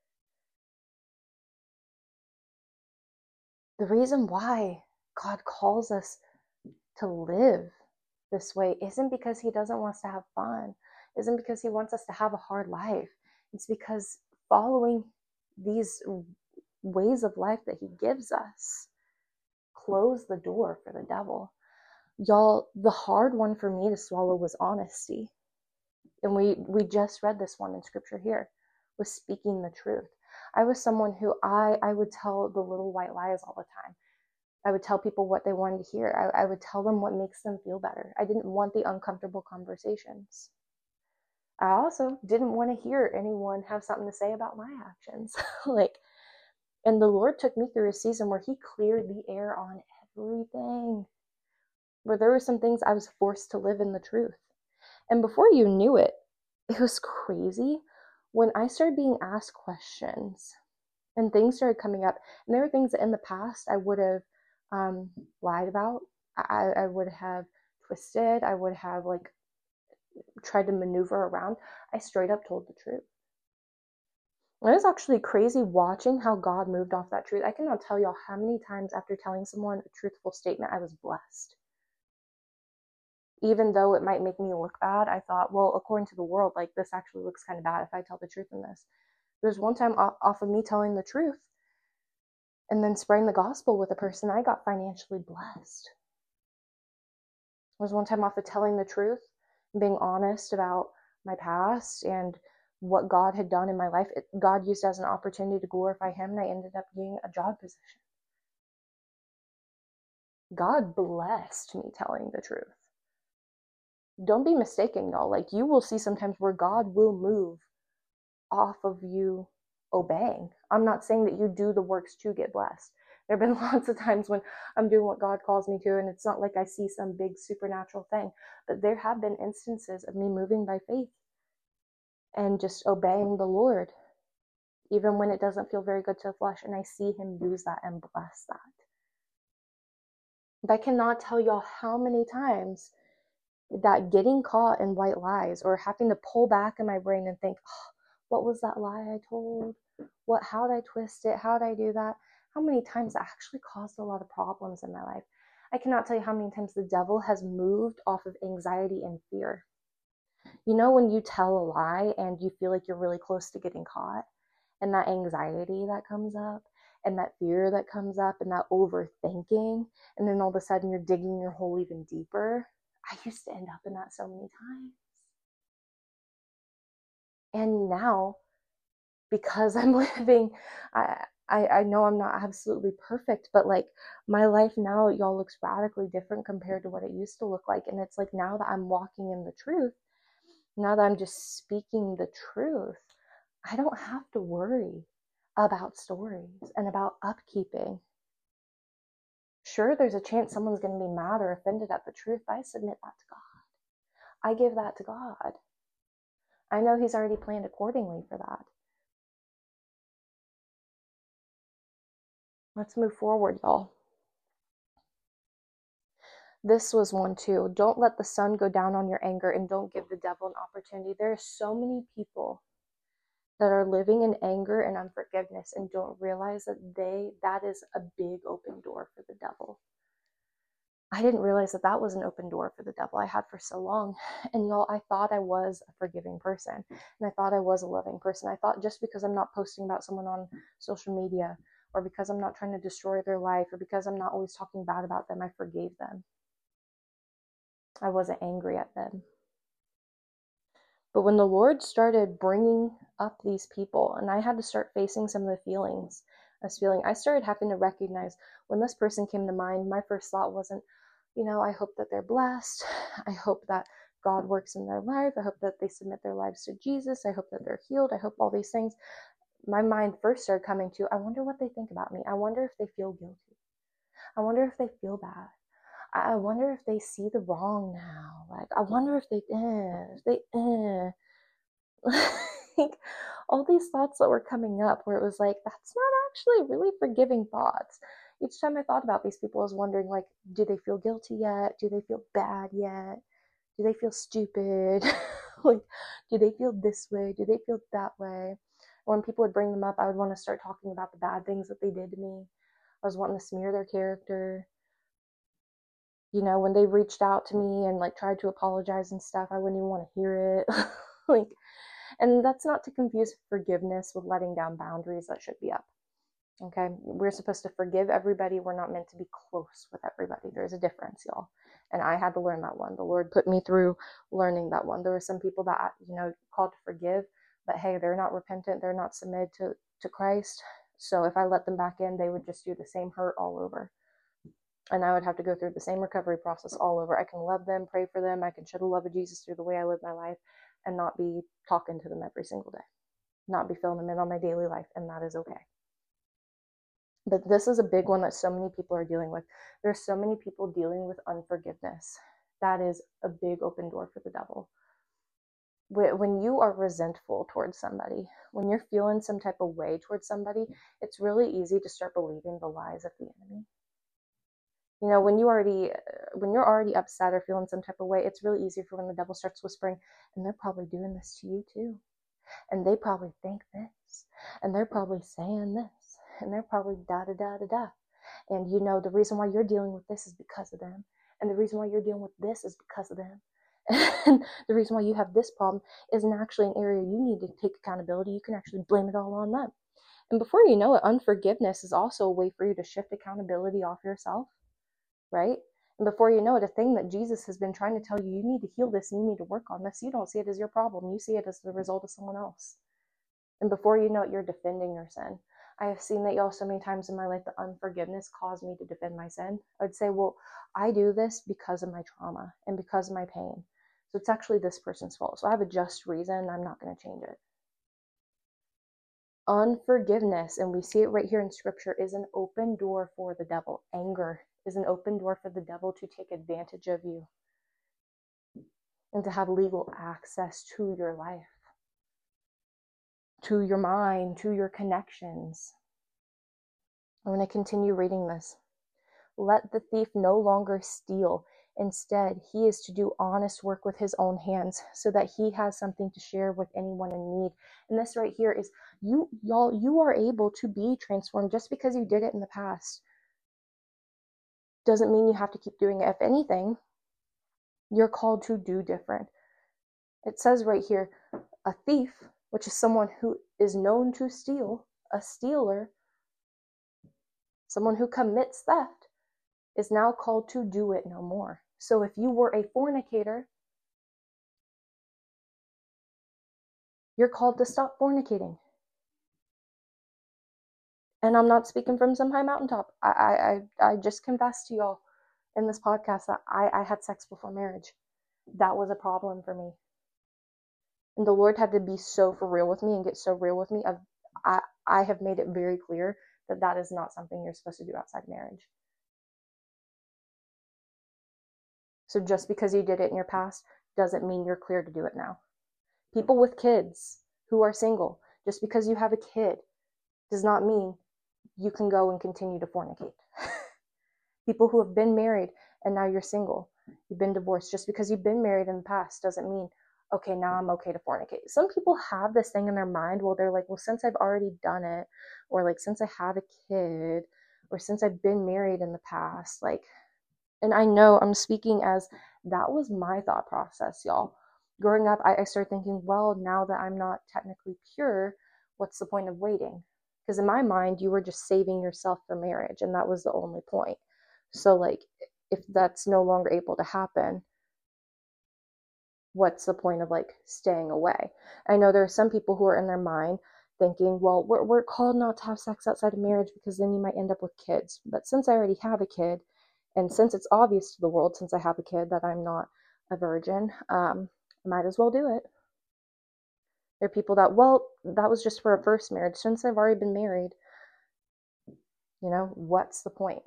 The reason why God calls us to live this way isn't because he doesn't want us to have fun, isn't because he wants us to have a hard life. It's because following these ways of life that he gives us close the door for the devil. Y'all, the hard one for me to swallow was honesty. And we just read this one in scripture here, was speaking the truth. I was someone who I would tell the little white lies all the time. I would tell people what they wanted to hear. I would tell them what makes them feel better. I didn't want the uncomfortable conversations. I also didn't want to hear anyone have something to say about my actions. And the Lord took me through a season where he cleared the air on everything. Where there were some things I was forced to live in the truth. And before you knew it, it was crazy when I started being asked questions and things started coming up. And there were things that in the past I would have lied about. I would have twisted. I would have tried to maneuver around. I straight up told the truth. It was actually crazy watching how God moved off that truth. I cannot tell y'all how many times after telling someone a truthful statement, I was blessed. Even though it might make me look bad, I thought, well, according to the world, this actually looks kind of bad if I tell the truth in this. There's one time off of me telling the truth and then spreading the gospel with a person, I got financially blessed. There was one time off of telling the truth and being honest about my past and what God had done in my life. God used it as an opportunity to glorify him, and I ended up getting a job position. God blessed me telling the truth. Don't be mistaken, y'all. You will see sometimes where God will move off of you obeying. I'm not saying that you do the works to get blessed. There have been lots of times when I'm doing what God calls me to, and it's not like I see some big supernatural thing, but there have been instances of me moving by faith and just obeying the Lord, even when it doesn't feel very good to the flesh, and I see him use that and bless that. But I cannot tell y'all how many times that getting caught in white lies, or having to pull back in my brain and think, oh, what was that lie I told? How did I twist it? How did I do that? How many times that actually caused a lot of problems in my life. I cannot tell you how many times the devil has moved off of anxiety and fear. You know, when you tell a lie and you feel like you're really close to getting caught, and that anxiety that comes up, and that fear that comes up and that overthinking, and then all of a sudden you're digging your hole even deeper. I used to end up in that so many times. And now, because I'm living, I know I'm not absolutely perfect, but like my life now, y'all, looks radically different compared to what it used to look like. And it's like now that I'm walking in the truth, now that I'm just speaking the truth, I don't have to worry about stories and about upkeeping. Sure, there's a chance someone's going to be mad or offended at the truth, but I submit that to God. I give that to God. I know He's already planned accordingly for that. Let's move forward, y'all. This was one too. Don't let the sun go down on your anger, and don't give the devil an opportunity. There are so many people that are living in anger and unforgiveness and don't realize that is a big open door for the devil. I didn't realize that was an open door for the devil I had for so long. And y'all, I thought I was a forgiving person, and I thought I was a loving person. I thought just because I'm not posting about someone on social media, or because I'm not trying to destroy their life, or because I'm not always talking bad about them, I forgave them. I wasn't angry at them. But when the Lord started bringing up these people, and I had to start facing some of the feelings I was feeling, I started having to recognize when this person came to mind, my first thought wasn't, I hope that they're blessed. I hope that God works in their life. I hope that they submit their lives to Jesus. I hope that they're healed. I hope all these things. My mind first started coming to, I wonder what they think about me. I wonder if they feel guilty. I wonder if they feel bad. I wonder if they see the wrong now. Like, I wonder if like all these thoughts that were coming up where it was like, that's not actually really forgiving thoughts. Each time I thought about these people, I was wondering, like, do they feel guilty yet? Do they feel bad yet? Do they feel stupid? Like, do they feel this way? Do they feel that way? When people would bring them up, I would want to start talking about the bad things that they did to me. I was wanting to smear their character. When they reached out to me and like tried to apologize and stuff, I wouldn't even want to hear it. Like, and that's not to confuse forgiveness with letting down boundaries that should be up. Okay, we're supposed to forgive everybody. We're not meant to be close with everybody. There's a difference, y'all. And I had to learn that one. The Lord put me through learning that one. There were some people that, called to forgive, but hey, they're not repentant. They're not submitted to Christ. So if I let them back in, they would just do the same hurt all over. And I would have to go through the same recovery process all over. I can love them, pray for them. I can show the love of Jesus through the way I live my life and not be talking to them every single day, not be filling them in on my daily life. And that is okay. But this is a big one that so many people are dealing with. There's so many people dealing with unforgiveness. That is a big open door for the devil. When you are resentful towards somebody, when you're feeling some type of way towards somebody, it's really easy to start believing the lies of the enemy. When you're already upset or feeling some type of way, it's really easy for when the devil starts whispering, and they're probably doing this to you too. And they probably think this, and they're probably saying this, and they're probably da-da-da-da-da. And the reason why you're dealing with this is because of them. And the reason why you're dealing with this is because of them. And the reason why you have this problem isn't actually an area you need to take accountability. You can actually blame it all on them. And before you know it, unforgiveness is also a way for you to shift accountability off yourself. Right? And before you know it, a thing that Jesus has been trying to tell you, you need to heal this and you need to work on this. You don't see it as your problem. You see it as the result of someone else. And before you know it, you're defending your sin. I have seen that, y'all, so many times in my life, the unforgiveness caused me to defend my sin. I would say, well, I do this because of my trauma and because of my pain. So it's actually this person's fault. So I have a just reason. I'm not going to change it. Unforgiveness, and we see it right here in Scripture, is an open door for the devil. Anger is an open door for the devil to take advantage of you and to have legal access to your life, to your mind, to your connections. I'm going to continue reading this. Let the thief no longer steal. Instead, he is to do honest work with his own hands so that he has something to share with anyone in need. And this right here is, you are able to be transformed. Just because you did it in the past doesn't mean you have to keep doing it. If anything, you're called to do different. It says right here, a thief, which is someone who is known to steal, a stealer, Someone who commits theft is now called to do it no more. So if you were a fornicator, you're called to stop fornicating. And I'm not speaking from some high mountaintop. I just confessed to y'all in this podcast that I had sex before marriage. That was a problem for me. And the Lord had to be so for real with me and get so real with me. I have made it very clear that that is not something you're supposed to do outside marriage. So just because you did it in your past doesn't mean you're clear to do it now. People with kids who are single, just because you have a kid does not mean you can go and continue to fornicate. People who have been married and now you're single, you've been divorced, just because you've been married in the past doesn't mean, okay, now I'm okay to fornicate. Some people have this thing in their mind where they're like, well, since I've already done it, or like, since I have a kid, or since I've been married in the past, like, and I know I'm speaking as that was my thought process, y'all. Growing up, I started thinking, well, now that I'm not technically pure, what's the point of waiting? Because in my mind, you were just saving yourself for marriage, and that was the only point. So, like, if that's no longer able to happen, what's the point of, like, staying away? I know there are some people who are in their mind thinking, well, we're called not to have sex outside of marriage because then you might end up with kids. But since I already have a kid, and since it's obvious to the world, since I have a kid, that I'm not a virgin, I might as well do it. There are people that, well, that was just for a first marriage. Since I've already been married, what's the point?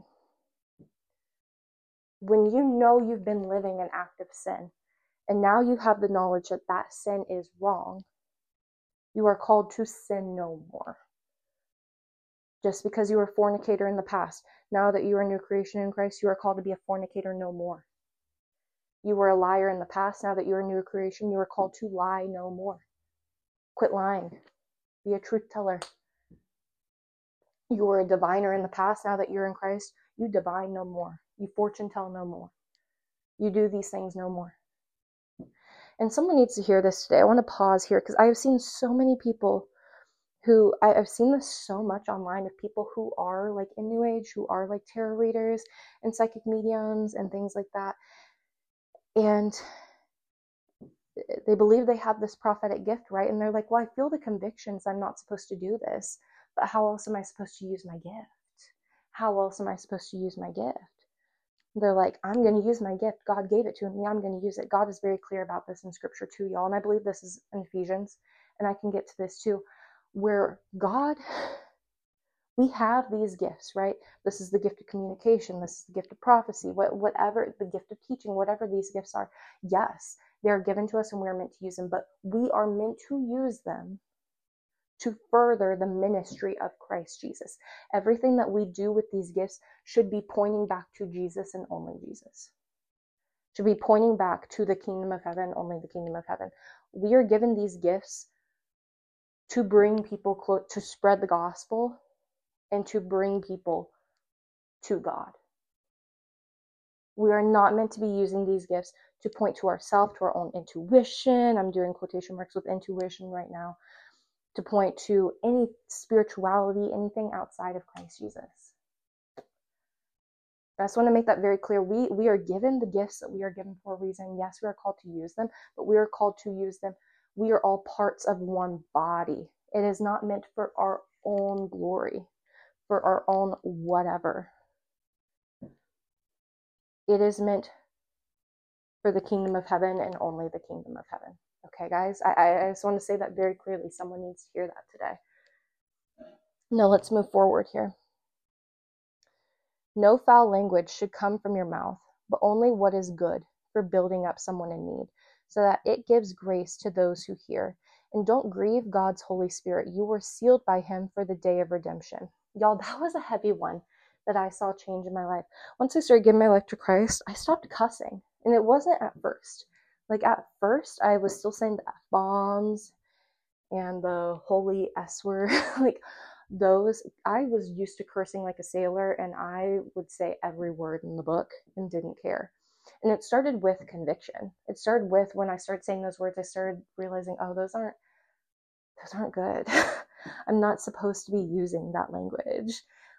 When you know you've been living in active sin, and now you have the knowledge that that sin is wrong, you are called to sin no more. Just because you were a fornicator in the past, now that you are a new creation in Christ, you are called to be a fornicator no more. You were a liar in the past, now that you're a new creation, you are called to lie no more. Quit lying. Be a truth teller. You were a diviner in the past, now that you're in Christ, you divine no more. You fortune tell no more. You do these things no more. And someone needs to hear this today. I want to pause here because I have seen so many people who, I've seen this so much online of people who are like in New Age, who are like tarot readers and psychic mediums and things like that. And they believe they have this prophetic gift, right? And they're like, well, I feel the convictions I'm not supposed to do this, but how else am I supposed to use my gift? How else am I supposed to use my gift? They're like, I'm going to use my gift. God gave it to me. I'm going to use it. God is very clear about this in scripture too, y'all. And I believe this is in Ephesians, and I can get to this too, where God, we have these gifts, right? This is the gift of communication. This is the gift of prophecy, whatever, the gift of teaching, whatever these gifts are. Yes, they are given to us and we are meant to use them, but we are meant to use them to further the ministry of Christ Jesus. Everything that we do with these gifts should be pointing back to Jesus and only Jesus. Should be pointing back to the kingdom of heaven, only the kingdom of heaven. We are given these gifts to bring people to spread the gospel and to bring people to God. We are not meant to be using these gifts to point to ourselves, to our own intuition. I'm doing quotation marks with intuition right now. To point to any spirituality, anything outside of Christ Jesus. I just want to make that very clear. We are given the gifts that we are given for a reason. Yes, we are called to use them, but we are called to use them. We are all parts of one body. It is not meant for our own glory, for our own whatever. It is meant for the kingdom of heaven and only the kingdom of heaven. Okay, guys, I just want to say that very clearly. Someone needs to hear that today. Now let's move forward here. No foul language should come from your mouth, but only what is good for building up someone in need, so that it gives grace to those who hear. And don't grieve God's Holy Spirit. You were sealed by him for the day of redemption. Y'all, that was a heavy one that I saw change in my life. Once I started giving my life to Christ, I stopped cussing. And it wasn't at first. Like at first, I was still saying the F-bombs and the holy S word. Like those, I was used to cursing like a sailor, and I would say every word in the book and didn't care. And it started with conviction. It started with when I started saying those words, I started realizing, oh, those aren't good. I'm not supposed to be using that language.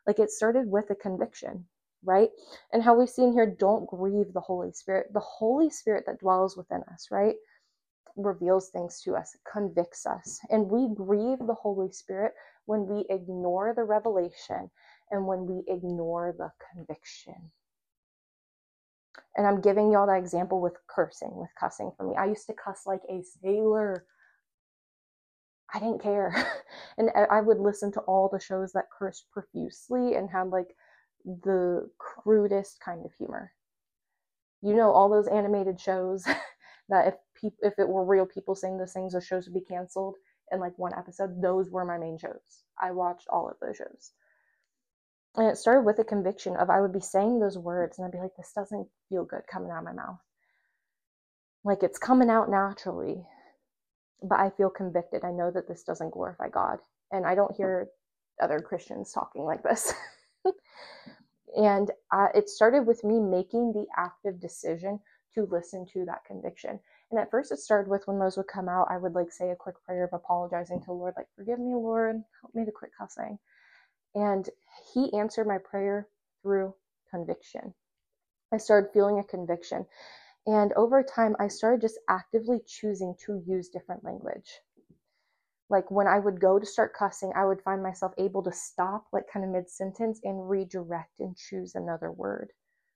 Like it started with a conviction, right? And how we've seen here, don't grieve the Holy Spirit. The Holy Spirit that dwells within us, right, reveals things to us, convicts us. And we grieve the Holy Spirit when we ignore the revelation and when we ignore the conviction. And I'm giving y'all that example with cussing for me. I used to cuss like a sailor. I didn't care. And I would listen to all the shows that cursed profusely and had like the crudest kind of humor. You know, all those animated shows that if it were real people saying those things, those shows would be canceled in like one episode. Those were my main shows. I watched all of those shows. And it started with a conviction of I would be saying those words and I'd be like, this doesn't feel good coming out of my mouth. Like it's coming out naturally, but I feel convicted. I know that this doesn't glorify God. And I don't hear other Christians talking like this. And it started with me making the active decision to listen to that conviction. And at first it started with when those would come out, I would like say a quick prayer of apologizing to the Lord, like, forgive me, Lord, help me to quit cussing. And he answered my prayer through conviction. I started feeling a conviction. And over time, I started just actively choosing to use different language. Like when I would go to start cussing, I would find myself able to stop like kind of mid-sentence and redirect and choose another word.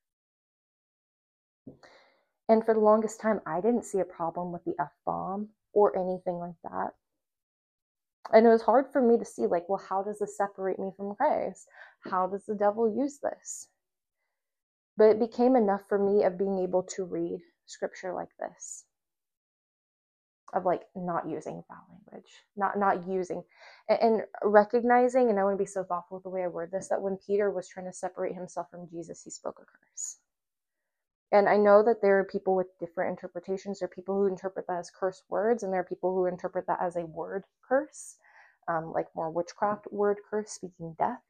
And for the longest time, I didn't see a problem with the F-bomb or anything like that. And it was hard for me to see, like, well, how does this separate me from Christ? How does the devil use this? But it became enough for me of being able to read scripture like this, of like not using foul language, not using, and recognizing, and I want to be so thoughtful with the way I word this, that when Peter was trying to separate himself from Jesus, he spoke a curse. And I know that there are people with different interpretations. There are people who interpret that as curse words, and there are people who interpret that as a word curse, like more witchcraft word curse, speaking death.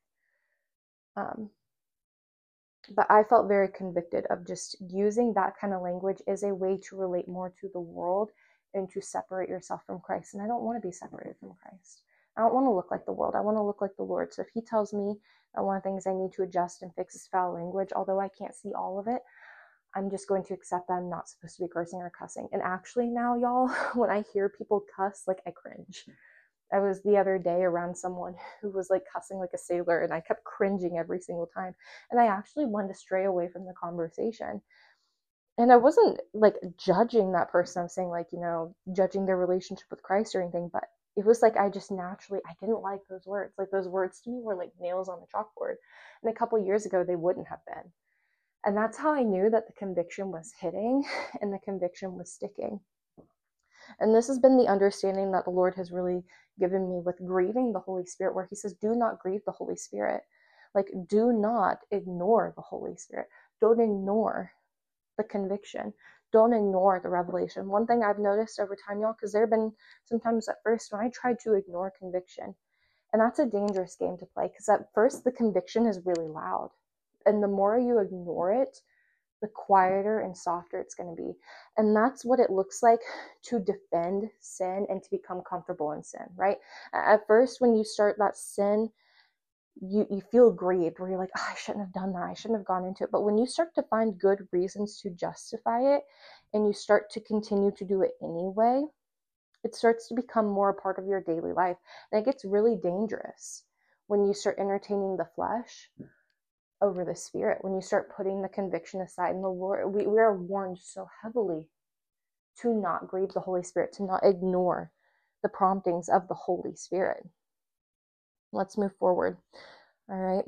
But I felt very convicted of just using that kind of language as a way to relate more to the world and to separate yourself from Christ. And I don't want to be separated from Christ. I don't want to look like the world. I want to look like the Lord. So if he tells me that one of the things I need to adjust and fix is foul language, although I can't see all of it, I'm just going to accept that I'm not supposed to be cursing or cussing. And actually now, y'all, when I hear people cuss, like I cringe. I was the other day around someone who was like cussing like a sailor, and I kept cringing every single time. And I actually wanted to stray away from the conversation. And I wasn't like judging that person. I was saying like, you know, judging their relationship with Christ or anything, but it was like I just naturally, I didn't like those words. Like those words to me were like nails on the chalkboard. And a couple years ago, they wouldn't have been. And that's how I knew that the conviction was hitting and the conviction was sticking. And this has been the understanding that the Lord has really given me with grieving the Holy Spirit, where he says, do not grieve the Holy Spirit. Like, do not ignore the Holy Spirit. Don't ignore the conviction. Don't ignore the revelation. One thing I've noticed over time, y'all, because there have been sometimes at first when I tried to ignore conviction, and that's a dangerous game to play, because at first the conviction is really loud. And the more you ignore it, the quieter and softer it's going to be. And that's what it looks like to defend sin and to become comfortable in sin, right? At first, when you start that sin, you feel grieved, where you're like, oh, I shouldn't have done that. I shouldn't have gone into it. But when you start to find good reasons to justify it, and you start to continue to do it anyway, it starts to become more a part of your daily life. And it gets really dangerous when you start entertaining the flesh over the Spirit, when you start putting the conviction aside. And the Lord, we are warned so heavily to not grieve the Holy Spirit, to not ignore the promptings of the Holy Spirit. Let's move forward. All right.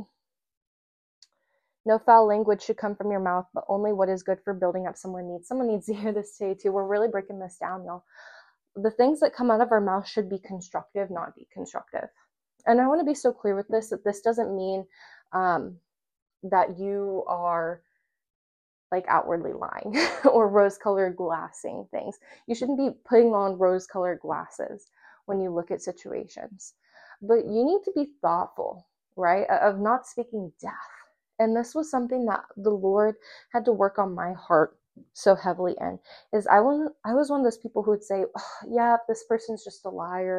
No foul language should come from your mouth, but only what is good for building up. Someone needs to hear this today too. We're really breaking this down, y'all. The things that come out of our mouth should be constructive, not deconstructive. And I want to be so clear with this, that this doesn't mean that you are like outwardly lying or rose-colored glassing things. You shouldn't be putting on rose-colored glasses when you look at situations. But you need to be thoughtful, right, of not speaking death. And this was something that the Lord had to work on my heart so heavily in, is I was one of those people who would say, oh, yeah, this person's just a liar,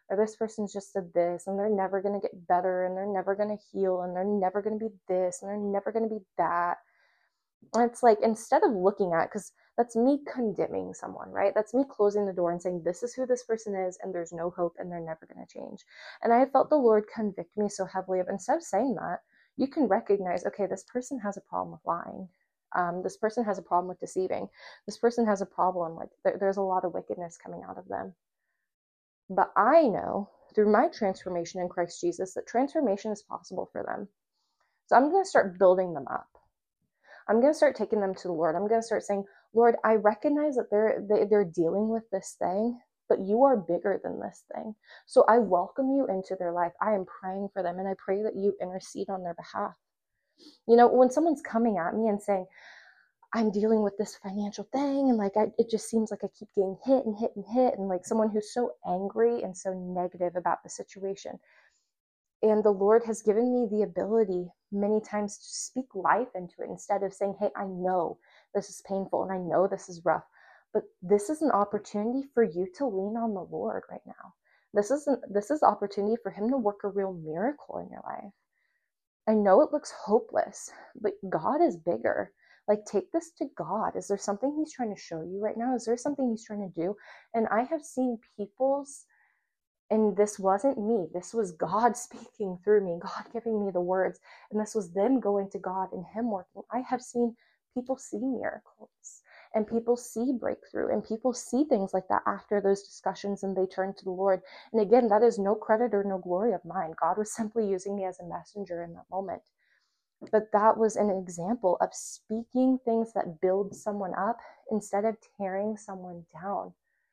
or this person's just said this, and they're never going to get better, and they're never going to heal, and they're never going to be this, and they're never going to be that. And it's like, instead of looking at, because that's me condemning someone, right? That's me closing the door and saying, this is who this person is, and there's no hope, and they're never going to change. And I felt the Lord convict me so heavily of, instead of saying that, you can recognize, okay, this person has a problem with lying. This person has a problem with deceiving. This person has a problem, like there's a lot of wickedness coming out of them. But I know through my transformation in Christ Jesus that transformation is possible for them. So I'm going to start building them up. I'm going to start taking them to the Lord. I'm going to start saying, Lord, I recognize that they're dealing with this thing, but you are bigger than this thing. So I welcome you into their life. I am praying for them, and I pray that you intercede on their behalf. You know, when someone's coming at me and saying, I'm dealing with this financial thing, and like it just seems like I keep getting hit and hit and hit, and like someone who's so angry and so negative about the situation. And the Lord has given me the ability many times to speak life into it, instead of saying, hey, I know this is painful and I know this is rough, but this is an opportunity for you to lean on the Lord right now. This is opportunity for him to work a real miracle in your life. I know it looks hopeless, but God is bigger. Like, take this to God. Is there something he's trying to show you right now? Is there something he's trying to do? And I have seen people's, and this wasn't me, this was God speaking through me, God giving me the words, and this was them going to God and him working. I have seen people see miracles, and people see breakthrough, and people see things like that after those discussions, and they turn to the Lord. And again, that is no credit or no glory of mine. God was simply using me as a messenger in that moment. But that was an example of speaking things that build someone up instead of tearing someone down.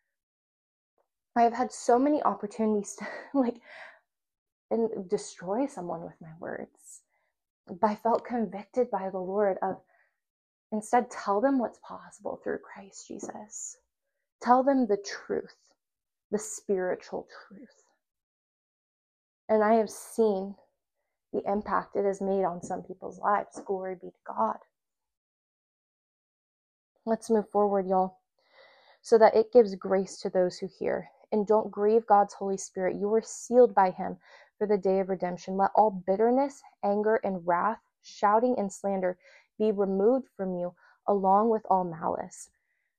I have had so many opportunities to and destroy someone with my words. But I felt convicted by the Lord of, instead, tell them what's possible through Christ Jesus. Tell them the truth, the spiritual truth. And I have seen the impact it has made on some people's lives. Glory be to God. Let's move forward, y'all. So that it gives grace to those who hear. And don't grieve God's Holy Spirit. You are sealed by him for the day of redemption. Let all bitterness, anger, and wrath, shouting, and slander be removed from you, along with all malice.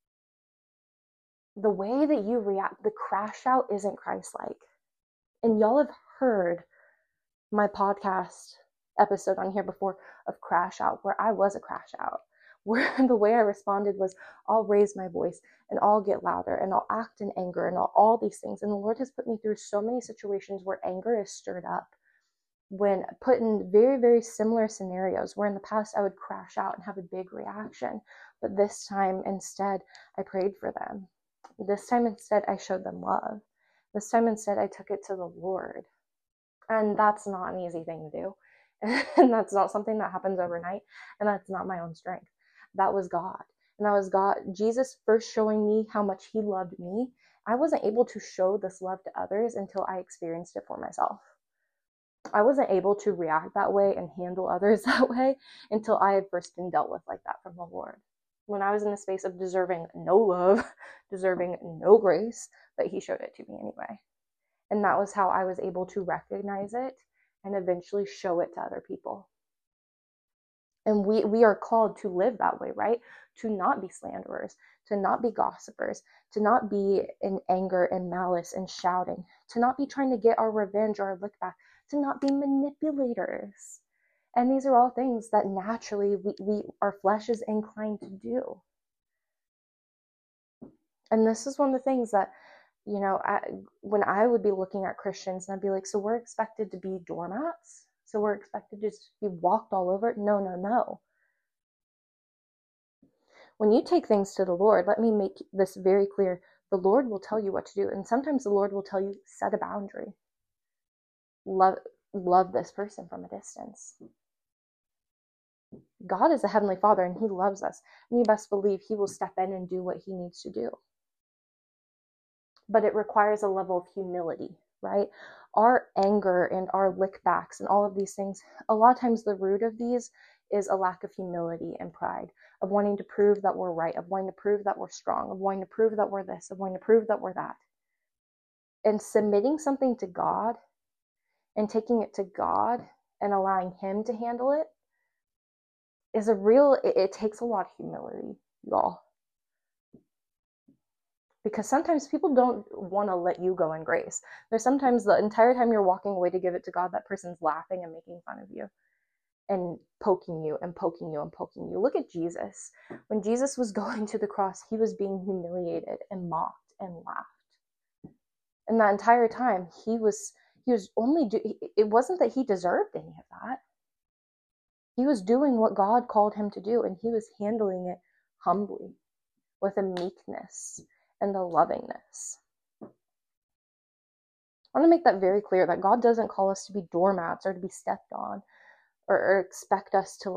The way that you react, the crash out, isn't Christ-like. And y'all have heard my podcast episode on here before of crash out, where I was a crash out, where the way I responded was, I'll raise my voice and I'll get louder and I'll act in anger and all these things. And the Lord has put me through so many situations where anger is stirred up, when put in very, very similar scenarios, where in the past I would crash out and have a big reaction. But this time instead, I prayed for them. This time instead, I showed them love. This time instead, I took it to the Lord. And that's not an easy thing to do. And that's not something that happens overnight. And that's not my own strength. That was God. And that was God, Jesus, first showing me how much he loved me. I wasn't able to show this love to others until I experienced it for myself. I wasn't able to react that way and handle others that way until I had first been dealt with like that from the Lord. When I was in the space of deserving no love, deserving no grace, but he showed it to me anyway. And that was how I was able to recognize it and eventually show it to other people. And we are called to live that way, right? To not be slanderers, to not be gossipers, to not be in anger and malice and shouting, to not be trying to get our revenge or our lick back, to not be manipulators. And these are all things that naturally our flesh is inclined to do. And this is one of the things that, you know, when I would be looking at Christians, and I'd be like, so we're expected to be doormats? So we're expected to just be walked all over? No, no, no. When you take things to the Lord, let me make this very clear. The Lord will tell you what to do. And sometimes the Lord will tell you, set a boundary. Love this person from a distance. God is a heavenly Father, and he loves us. And you best believe he will step in and do what he needs to do. But it requires a level of humility, right? Our anger and our lickbacks and all of these things, a lot of times the root of these is a lack of humility and pride, of wanting to prove that we're right, of wanting to prove that we're strong, of wanting to prove that we're this, of wanting to prove that we're that. And submitting something to God and taking it to God and allowing him to handle it is it takes a lot of humility, y'all. Because sometimes people don't want to let you go in grace. There's sometimes the entire time you're walking away to give it to God, that person's laughing and making fun of you and poking you and poking you and poking you. Look at Jesus. When Jesus was going to the cross, he was being humiliated and mocked and laughed. And that entire time, he was only it wasn't that he deserved any of that. He was doing what God called him to do, and he was handling it humbly with a meekness and a lovingness. I want to make that very clear, that God doesn't call us to be doormats or to be stepped on or expect us to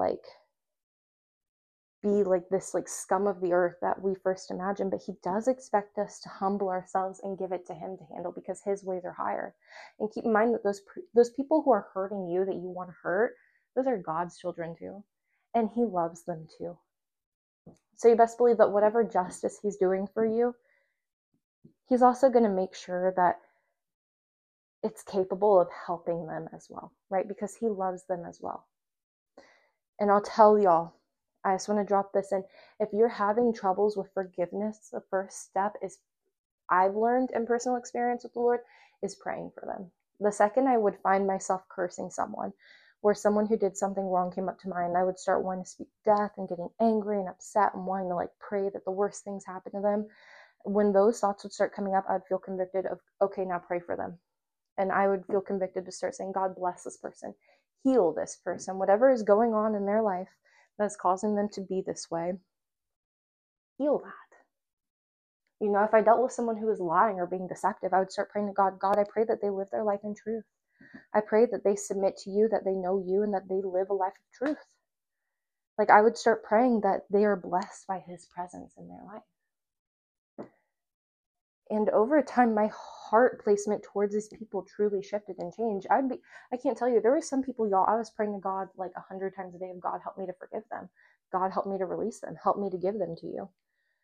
be like this scum of the earth that we first imagine, but he does expect us to humble ourselves and give it to him to handle, because his ways are higher. And keep in mind that those people who are hurting you, that you want to hurt, those are God's children too, and he loves them too. So you best believe that whatever justice he's doing for you, he's also going to make sure that it's capable of helping them as well, right? Because he loves them as well. And I'll tell y'all, I just want to drop this in. If you're having troubles with forgiveness, the first step is, I've learned in personal experience with the Lord, is praying for them. The second I would find myself cursing someone, or someone who did something wrong came up to mind, I would start wanting to speak death and getting angry and upset and wanting to pray that the worst things happen to them. When those thoughts would start coming up, I'd feel convicted of, okay, now pray for them. And I would feel convicted to start saying, God bless this person, heal this person, whatever is going on in their life that's causing them to be this way, heal that. If I dealt with someone who was lying or being deceptive, I would start praying to God, I pray that they live their life in truth. I pray that they submit to you, that they know you, and that they live a life of truth. I would start praying that they are blessed by his presence in their life. And over time, my heart placement towards these people truly shifted and changed. I can't tell you, there were some people, y'all, I was praying to God 100 times a day of, God, help me to forgive them. God, help me to release them. Help me to give them to you.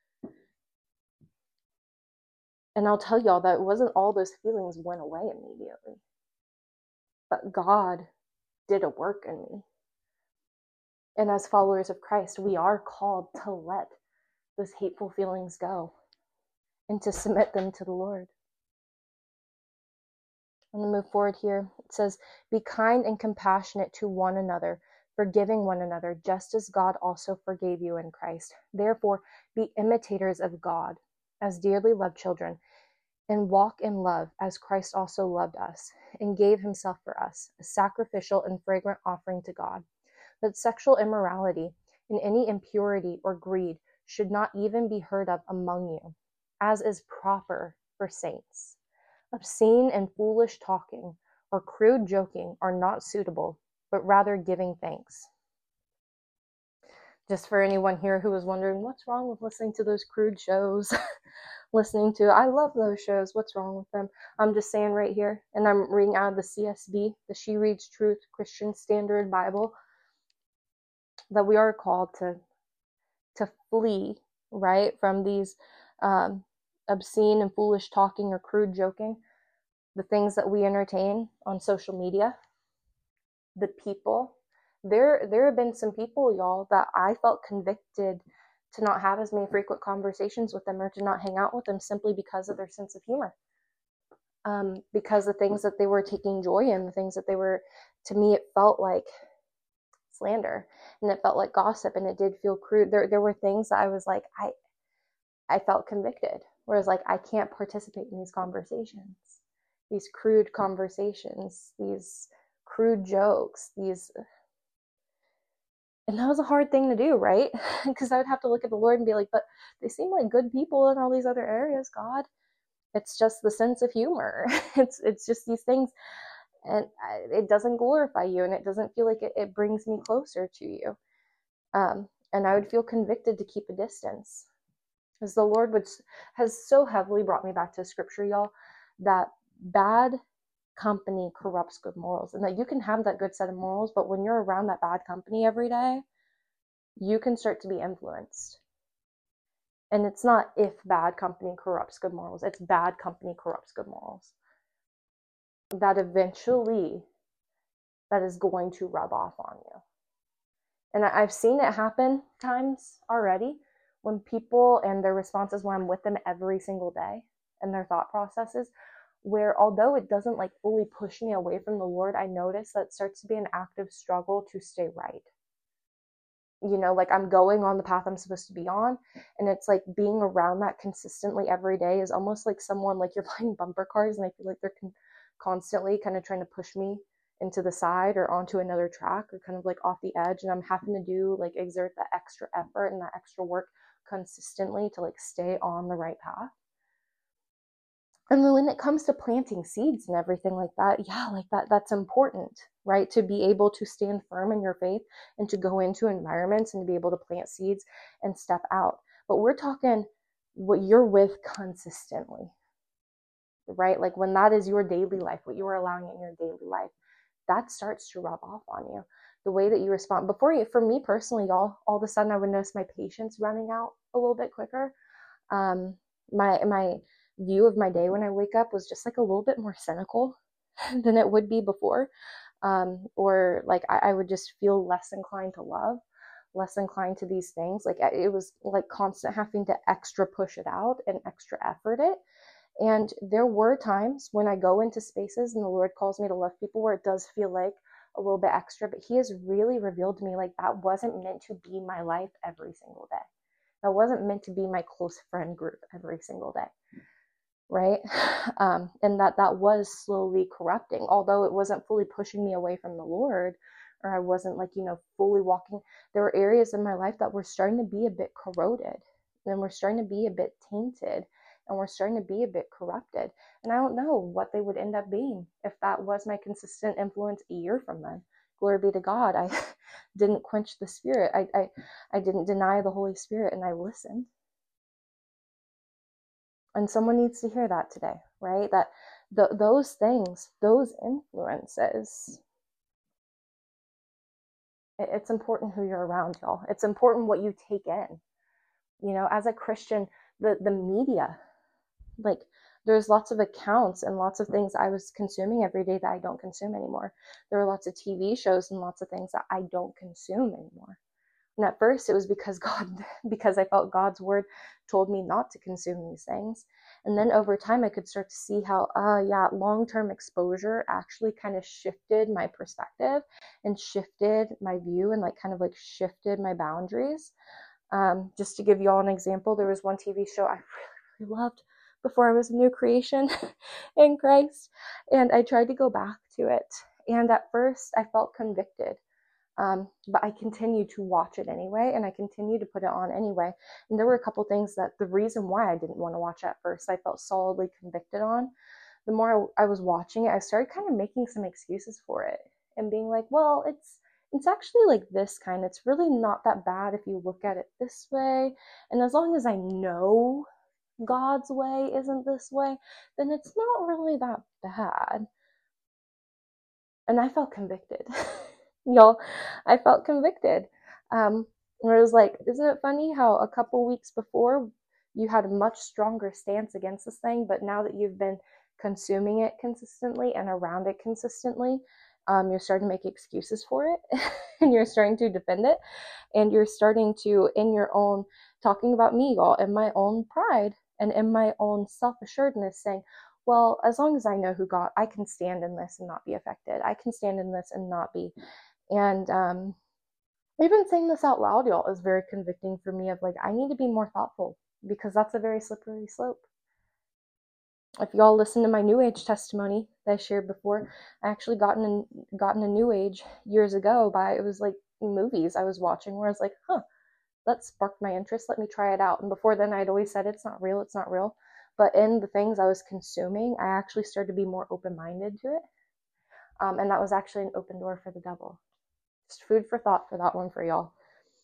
And I'll tell y'all that it wasn't all those feelings went away immediately. But God did a work in me. And as followers of Christ, we are called to let those hateful feelings go and to submit them to the Lord. I'm going to move forward here. It says, be kind and compassionate to one another, forgiving one another, just as God also forgave you in Christ. Therefore, be imitators of God as dearly loved children, and walk in love as Christ also loved us and gave himself for us, a sacrificial and fragrant offering to God. That sexual immorality and any impurity or greed should not even be heard of among you, as is proper for saints. Obscene and foolish talking or crude joking are not suitable, but rather giving thanks. Just for anyone here who was wondering, what's wrong with listening to those crude shows? I love those shows. What's wrong with them? I'm just saying right here, and I'm reading out of the CSB, the She Reads Truth Christian Standard Bible, that we are called to flee, right, from these obscene and foolish talking or crude joking, the things that we entertain on social media, the people. There have been some people, y'all, that I felt convicted to not have as many frequent conversations with them or to not hang out with them simply because of their sense of humor. Because the things that they were taking joy in, the things that they were, to me, it felt like slander and it felt like gossip and it did feel crude. There were things that I was like, I felt convicted. Whereas I can't participate in these conversations, these crude conversations, these crude jokes, and that was a hard thing to do, right? Because I would have to look at the Lord and be like, but they seem like good people in all these other areas, God. It's just the sense of humor. It's just these things, and it doesn't glorify you, and it doesn't feel like it brings me closer to you. And I would feel convicted to keep a distance. As the Lord has so heavily brought me back to scripture, y'all, that bad company corrupts good morals, and that you can have that good set of morals, but when you're around that bad company every day, you can start to be influenced. And it's not if bad company corrupts good morals, it's bad company corrupts good morals. That eventually that is going to rub off on you. And I've seen it happen times already when people and their responses when I'm with them every single day and their thought processes, where although it doesn't like fully push me away from the Lord, I notice that it starts to be an active struggle to stay right. You know, like I'm going on the path I'm supposed to be on, and it's like being around that consistently every day is almost like someone, like you're playing bumper cars, and I feel like they're constantly kind of trying to push me into the side or onto another track or kind of like off the edge, and I'm having to do like exert that extra effort and that extra work consistently to like stay on the right path. And then when it comes to planting seeds and everything like that, yeah, like that's important, right? To be able to stand firm in your faith and to go into environments and to be able to plant seeds and step out. But we're talking what you're with consistently, right? Like when that is your daily life, what you are allowing in your daily life, that starts to rub off on you. The way that you respond before you, for me personally, y'all, all of a sudden I would notice my patience running out a little bit quicker. My view of my day when I wake up was just like a little bit more cynical than it would be before. Or like I would just feel less inclined to love, less inclined to these things. Like it was like constant having to extra push it out and extra effort it. And there were times when I go into spaces and the Lord calls me to love people where it does feel like a little bit extra, but he has really revealed to me like that wasn't meant to be my life every single day. That wasn't meant to be my close friend group every single day. Right? And that was slowly corrupting, although it wasn't fully pushing me away from the Lord, or I wasn't like, you know, fully walking. There were areas in my life that were starting to be a bit corroded, and were starting to be a bit tainted, and were starting to be a bit corrupted. And I don't know what they would end up being if that was my consistent influence a year from then. Glory be to God. I didn't quench the Spirit. I didn't deny the Holy Spirit, and I listened. And someone needs to hear that today, right? That those things, those influences, it's important who you're around, y'all. It's important what you take in. You know, as a Christian, the media, like there's lots of accounts and lots of things I was consuming every day that I don't consume anymore. There are lots of TV shows and lots of things that I don't consume anymore. And at first it was because I felt God's word told me not to consume these things. And then over time, I could start to see how, long-term exposure actually kind of shifted my perspective and shifted my view and like kind of like shifted my boundaries. Just to give you all an example, there was one TV show I really, really loved before I was a new creation in Christ. And I tried to go back to it. And at first I felt convicted. But I continued to watch it anyway, and I continued to put it on anyway. And there were a couple things that the reason why I didn't want to watch it at first, I felt solidly convicted on. The more I was watching it, I started kind of making some excuses for it and being like, well, it's actually like this kind. It's really not that bad if you look at it this way. And as long as I know God's way isn't this way, then it's not really that bad. And I felt convicted. Y'all, I felt convicted. Where it was like, isn't it funny how a couple weeks before you had a much stronger stance against this thing, but now that you've been consuming it consistently and around it consistently, you're starting to make excuses for it and you're starting to defend it, and you're starting to, in your own, talking about me, y'all, in my own pride and in my own self-assuredness, saying, well, as long as I know who God, I can stand in this and not be affected. I can stand in this and not be. And even saying this out loud, y'all, is very convicting for me of like, I need to be more thoughtful, because that's a very slippery slope. If y'all listen to my New Age testimony that I shared before, I actually gotten a New Age years ago by, it was like movies I was watching where I was like, that sparked my interest. Let me try it out. And before then I'd always said, it's not real. It's not real. But in the things I was consuming, I actually started to be more open-minded to it. And that was actually an open door for the devil. Just food for thought for that one for y'all.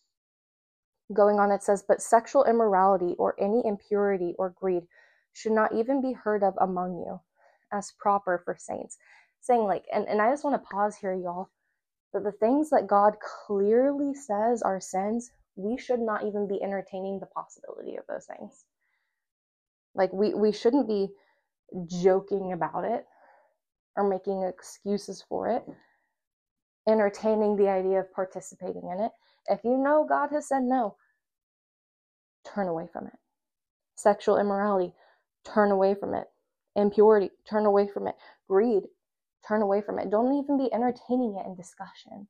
Going on, it says, but sexual immorality or any impurity or greed should not even be heard of among you, as proper for saints. Saying like, and I just want to pause here, y'all, that the things that God clearly says are sins, we should not even be entertaining the possibility of those things. Like we shouldn't be joking about it or making excuses for it, entertaining the idea of participating in it. If you know God has said no, turn away from it. Sexual immorality, turn away from it. Impurity, turn away from it. Greed, turn away from it. Don't even be entertaining it in discussion.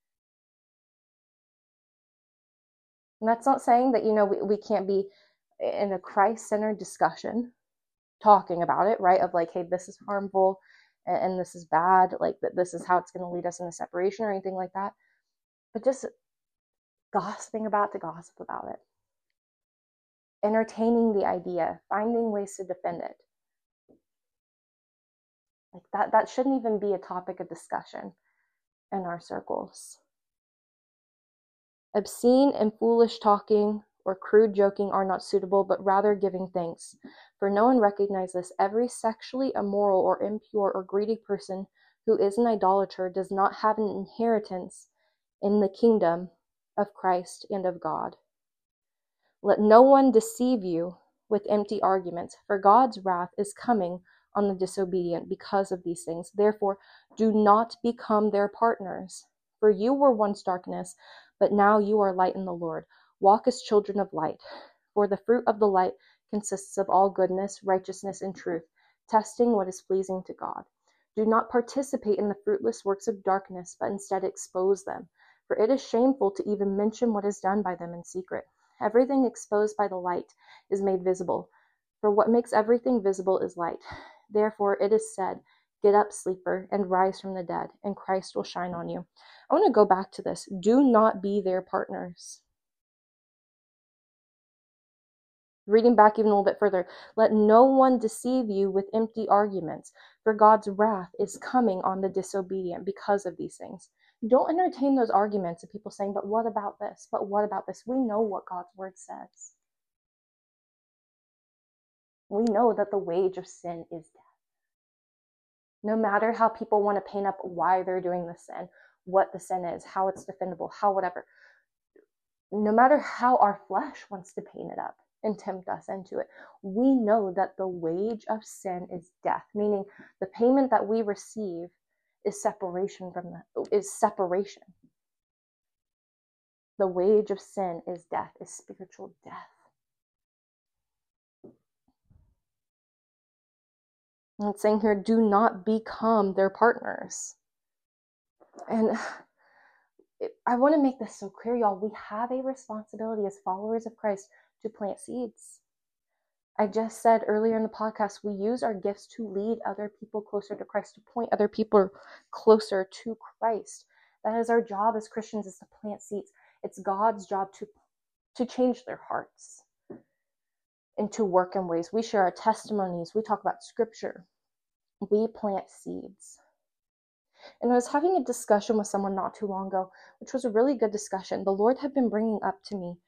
And that's not saying that, we can't be in a Christ-centered discussion talking about it, right? Of like, hey, this is harmful and this is bad. Like, this is how it's going to lead us into separation or anything like that. But just gossiping about to gossip about it. Entertaining the idea, finding ways to defend it. Like that shouldn't even be a topic of discussion in our circles. Obscene and foolish talking or crude joking are not suitable, but rather giving thanks. For no one recognizes this. Every sexually immoral or impure or greedy person who is an idolater does not have an inheritance in the kingdom of Christ and of God. Let no one deceive you with empty arguments, for God's wrath is coming on the disobedient because of these things. Therefore, do not become their partners. For you were once darkness, but now you are light in the Lord. Walk as children of light. For the fruit of the light consists of all goodness, righteousness, and truth, testing what is pleasing to God. Do not participate in the fruitless works of darkness, but instead expose them. For it is shameful to even mention what is done by them in secret. Everything exposed by the light is made visible. For what makes everything visible is light. Therefore it is said, get up, sleeper, and rise from the dead, and Christ will shine on you. I want to go back to this. Do not be their partners. Reading back even a little bit further, let no one deceive you with empty arguments, for God's wrath is coming on the disobedient because of these things. Don't entertain those arguments of people saying, but what about this? But what about this? We know what God's word says. We know that the wage of sin is death. No matter how people want to paint up why they're doing the sin, what the sin is, how it's defendable, how whatever. No matter how our flesh wants to paint it up and tempt us into it, we know that the wage of sin is death, meaning the payment that we receive is separation. The wage of sin is death, is spiritual death. And it's saying here, do not become their partners. And I want to make this so clear, y'all. We have a responsibility as followers of Christ to plant seeds. I just said earlier in the podcast, we use our gifts to lead other people closer to Christ, to point other people closer to Christ. That is our job as Christians, is to plant seeds. It's God's job to change their hearts and to work in ways. We share our testimonies. We talk about scripture. We plant seeds. And I was having a discussion with someone not too long ago, which was a really good discussion. The Lord had been bringing up to me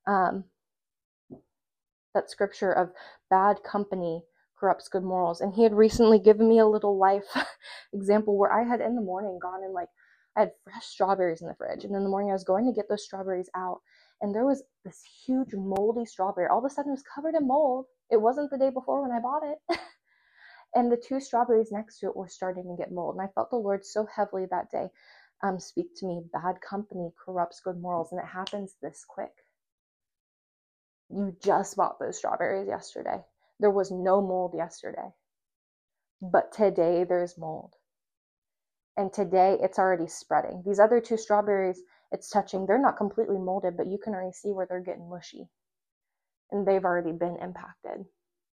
that scripture of bad company corrupts good morals. And he had recently given me a little life example where I had in the morning gone and I had fresh strawberries in the fridge. And in the morning I was going to get those strawberries out. And there was this huge moldy strawberry. All of a sudden it was covered in mold. It wasn't the day before when I bought it. And the two strawberries next to it were starting to get mold. And I felt the Lord so heavily that day speak to me, bad company corrupts good morals. And it happens this quick. You just bought those strawberries yesterday. There was no mold yesterday. But today there's mold. And today it's already spreading. These other two strawberries it's touching, they're not completely molded, but you can already see where they're getting mushy. And they've already been impacted.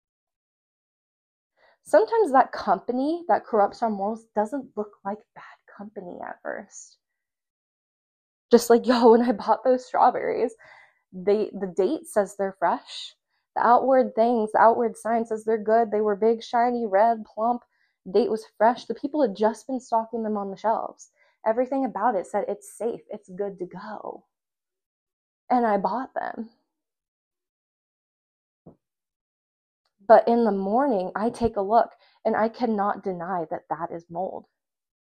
Sometimes that company that corrupts our morals doesn't look like bad company at first. Just like, when I bought those strawberries, the date says they're fresh. The outward things, the outward sign says they're good. They were big, shiny, red, plump. Date was fresh. The people had just been stocking them on the shelves. Everything about it said it's safe. It's good to go. And I bought them. But in the morning, I take a look, and I cannot deny that that is mold.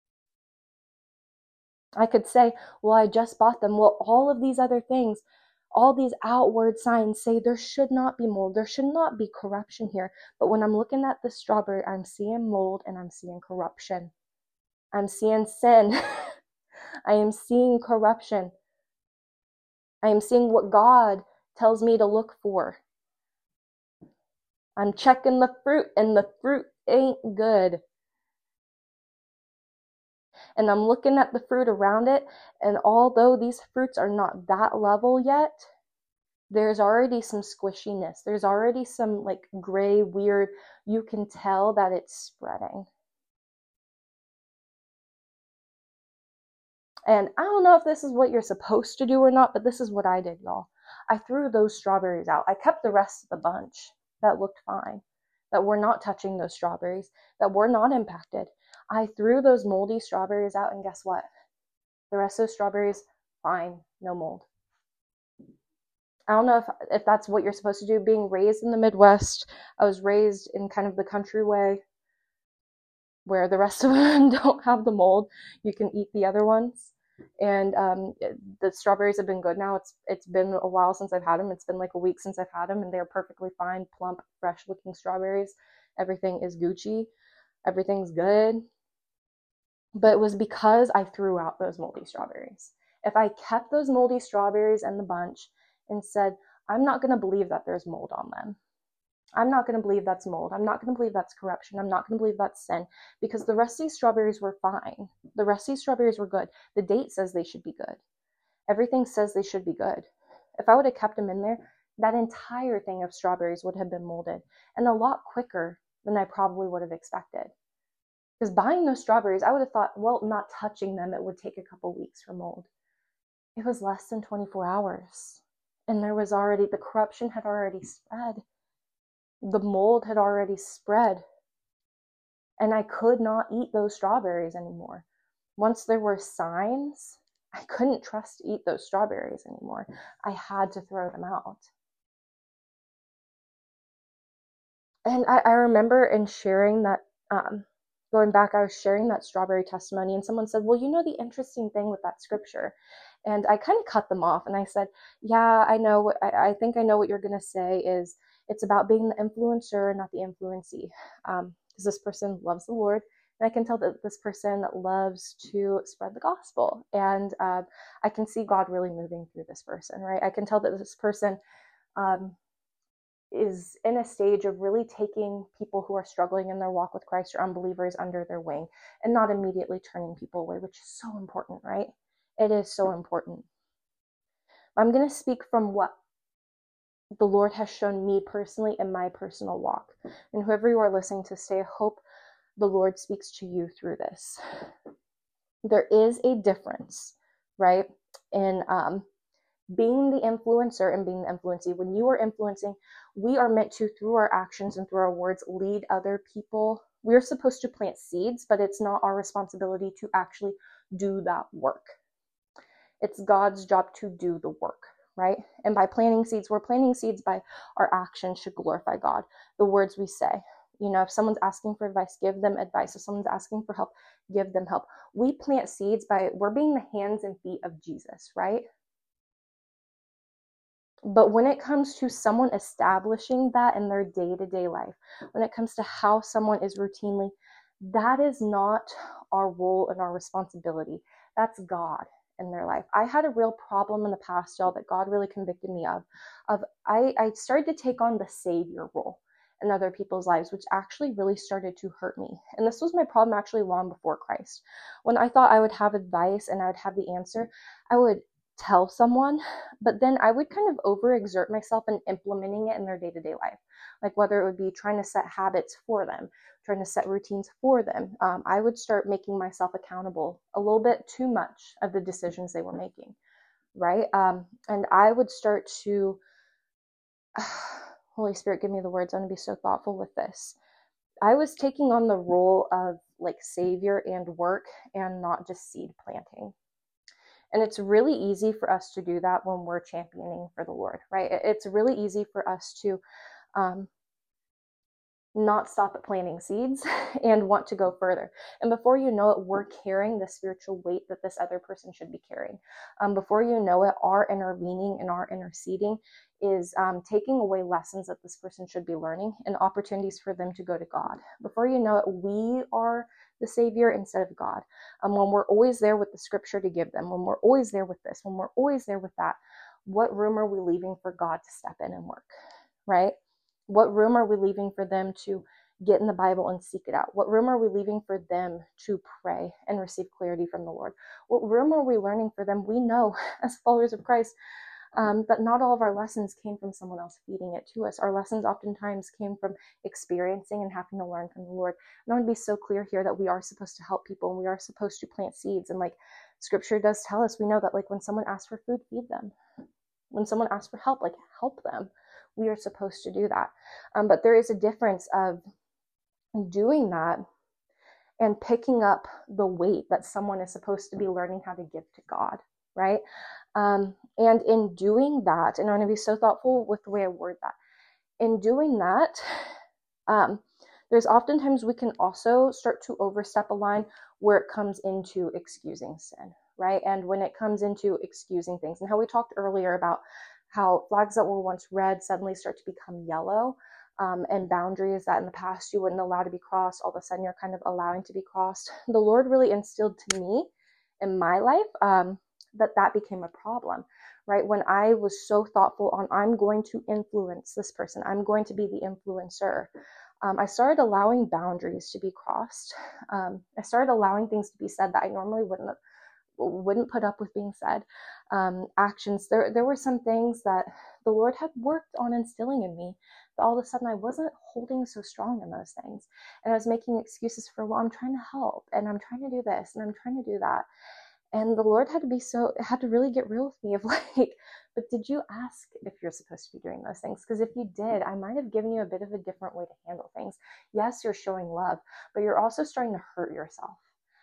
I could say, well, I just bought them. Well, all of these other things All these outward signs say there should not be mold, there should not be corruption here. But when I'm looking at the strawberry, I'm seeing mold and I'm seeing corruption. I'm seeing sin. I am seeing corruption. I am seeing what God tells me to look for. I'm checking the fruit, and the fruit ain't good. And I'm looking at the fruit around it, and although these fruits are not that level yet, there's already some squishiness. There's already some like gray, weird, you can tell that it's spreading. And I don't know if this is what you're supposed to do or not, but this is what I did, y'all. I threw those strawberries out. I kept the rest of the bunch that looked fine, that were not touching those strawberries, that were not impacted. I threw those moldy strawberries out, and guess what? The rest of those strawberries, fine, no mold. I don't know if that's what you're supposed to do. Being raised in the Midwest, I was raised in kind of the country way where the rest of them don't have the mold. You can eat the other ones. And the strawberries have been good now. It's been a while since I've had them. It's been like a week since I've had them, and they're perfectly fine, plump, fresh-looking strawberries. Everything is Gucci. Everything's good. But it was because I threw out those moldy strawberries. If I kept those moldy strawberries in the bunch and said, I'm not going to believe that there's mold on them. I'm not going to believe that's mold. I'm not going to believe that's corruption. I'm not going to believe that's sin, because the rest of these strawberries were fine. The rest of these strawberries were good. The date says they should be good. Everything says they should be good. If I would have kept them in there, that entire thing of strawberries would have been molded, and a lot quicker than I probably would have expected. Because buying those strawberries, I would have thought, well, not touching them, it would take a couple weeks for mold. It was less than 24 hours. And there was already, the corruption had already spread. The mold had already spread. And I could not eat those strawberries anymore. Once there were signs, I couldn't trust to eat those strawberries anymore. I had to throw them out. And I remember in sharing that, going back, I was sharing that strawberry testimony, and someone said, well, you know, the interesting thing with that scripture. And I kind of cut them off, and I said, yeah, I know. I think I know what you're going to say is it's about being the influencer, not the influencee. Because this person loves the Lord, and I can tell that this person loves to spread the gospel. And I can see God really moving through this person, right? I can tell that this person is in a stage of really taking people who are struggling in their walk with Christ or unbelievers under their wing and not immediately turning people away, which is so important, right? It is so important. I'm going to speak from what the Lord has shown me personally in my personal walk. And whoever you are listening to say, I hope the Lord speaks to you through this. There is a difference, right, in being the influencer and being the influencee. When you are influencing, we are meant to, through our actions and through our words, lead other people. We're supposed to plant seeds, but it's not our responsibility to actually do that work. It's God's job to do the work, right? And by planting seeds, we're planting seeds by our actions should glorify God. The words we say. You know, if someone's asking for advice, give them advice. If someone's asking for help, give them help. We plant seeds by, we're being the hands and feet of Jesus, right? But when it comes to someone establishing that in their day-to-day life, when it comes to how someone is routinely, that is not our role and our responsibility. That's God in their life. I had a real problem in the past, y'all, that God really convicted me of I started to take on the savior role in other people's lives, which actually really started to hurt me. And this was my problem actually long before Christ. When I thought I would have advice and I would have the answer, I would tell someone, but then I would kind of overexert myself in implementing it in their day-to-day life. Like whether it would be trying to set habits for them, trying to set routines for them. I would start making myself accountable a little bit too much of the decisions they were making, right? And I would start to, Holy Spirit, give me the words. I'm going to be so thoughtful with this. I was taking on the role of like savior and work and not just seed planting. And it's really easy for us to do that when we're championing for the Lord, right? It's really easy for us to not stop at planting seeds and want to go further. And before you know it, we're carrying the spiritual weight that this other person should be carrying. Before you know it, our intervening and our interceding is taking away lessons that this person should be learning and opportunities for them to go to God. Before you know it, we are the Savior instead of God. When we're always there with the scripture to give them, when we're always there with this, when we're always there with that, what room are we leaving for God to step in and work, right? What room are we leaving for them to get in the Bible and seek it out? What room are we leaving for them to pray and receive clarity from the Lord? What room are we learning for them? We know as followers of Christ that not all of our lessons came from someone else feeding it to us. Our lessons oftentimes came from experiencing and having to learn from the Lord. And I want to be so clear here that we are supposed to help people and we are supposed to plant seeds. And like scripture does tell us, we know that like when someone asks for food, feed them. When someone asks for help, like help them. We are supposed to do that. But there is a difference of doing that and picking up the weight that someone is supposed to be learning how to give to God, right? And in doing that, and I'm going to be so thoughtful with the way I word that, in doing that, there's oftentimes we can also start to overstep a line where it comes into excusing sin, right? And when it comes into excusing things, and how we talked earlier about how flags that were once red suddenly start to become yellow, and boundaries that in the past you wouldn't allow to be crossed, all of a sudden you're kind of allowing to be crossed. The Lord really instilled to me in my life that became a problem, right? When I was so thoughtful on, I'm going to influence this person, I'm going to be the influencer, I started allowing boundaries to be crossed. I started allowing things to be said that I normally wouldn't put up with being said. Actions, there were some things that the Lord had worked on instilling in me, but all of a sudden I wasn't holding so strong in those things. And I was making excuses for, well, I'm trying to help and I'm trying to do this and I'm trying to do that. And the Lord had to really get real with me of like, but did you ask if you're supposed to be doing those things? Because if you did, I might have given you a bit of a different way to handle things. Yes, you're showing love, but you're also starting to hurt yourself.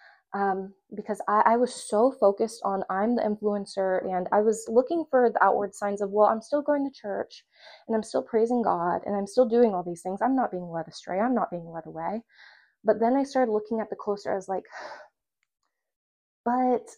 Because I was so focused on I'm the influencer and I was looking for the outward signs of, well, I'm still going to church and I'm still praising God and I'm still doing all these things. I'm not being led astray. I'm not being led away. But then I started looking at the closer. I was like, but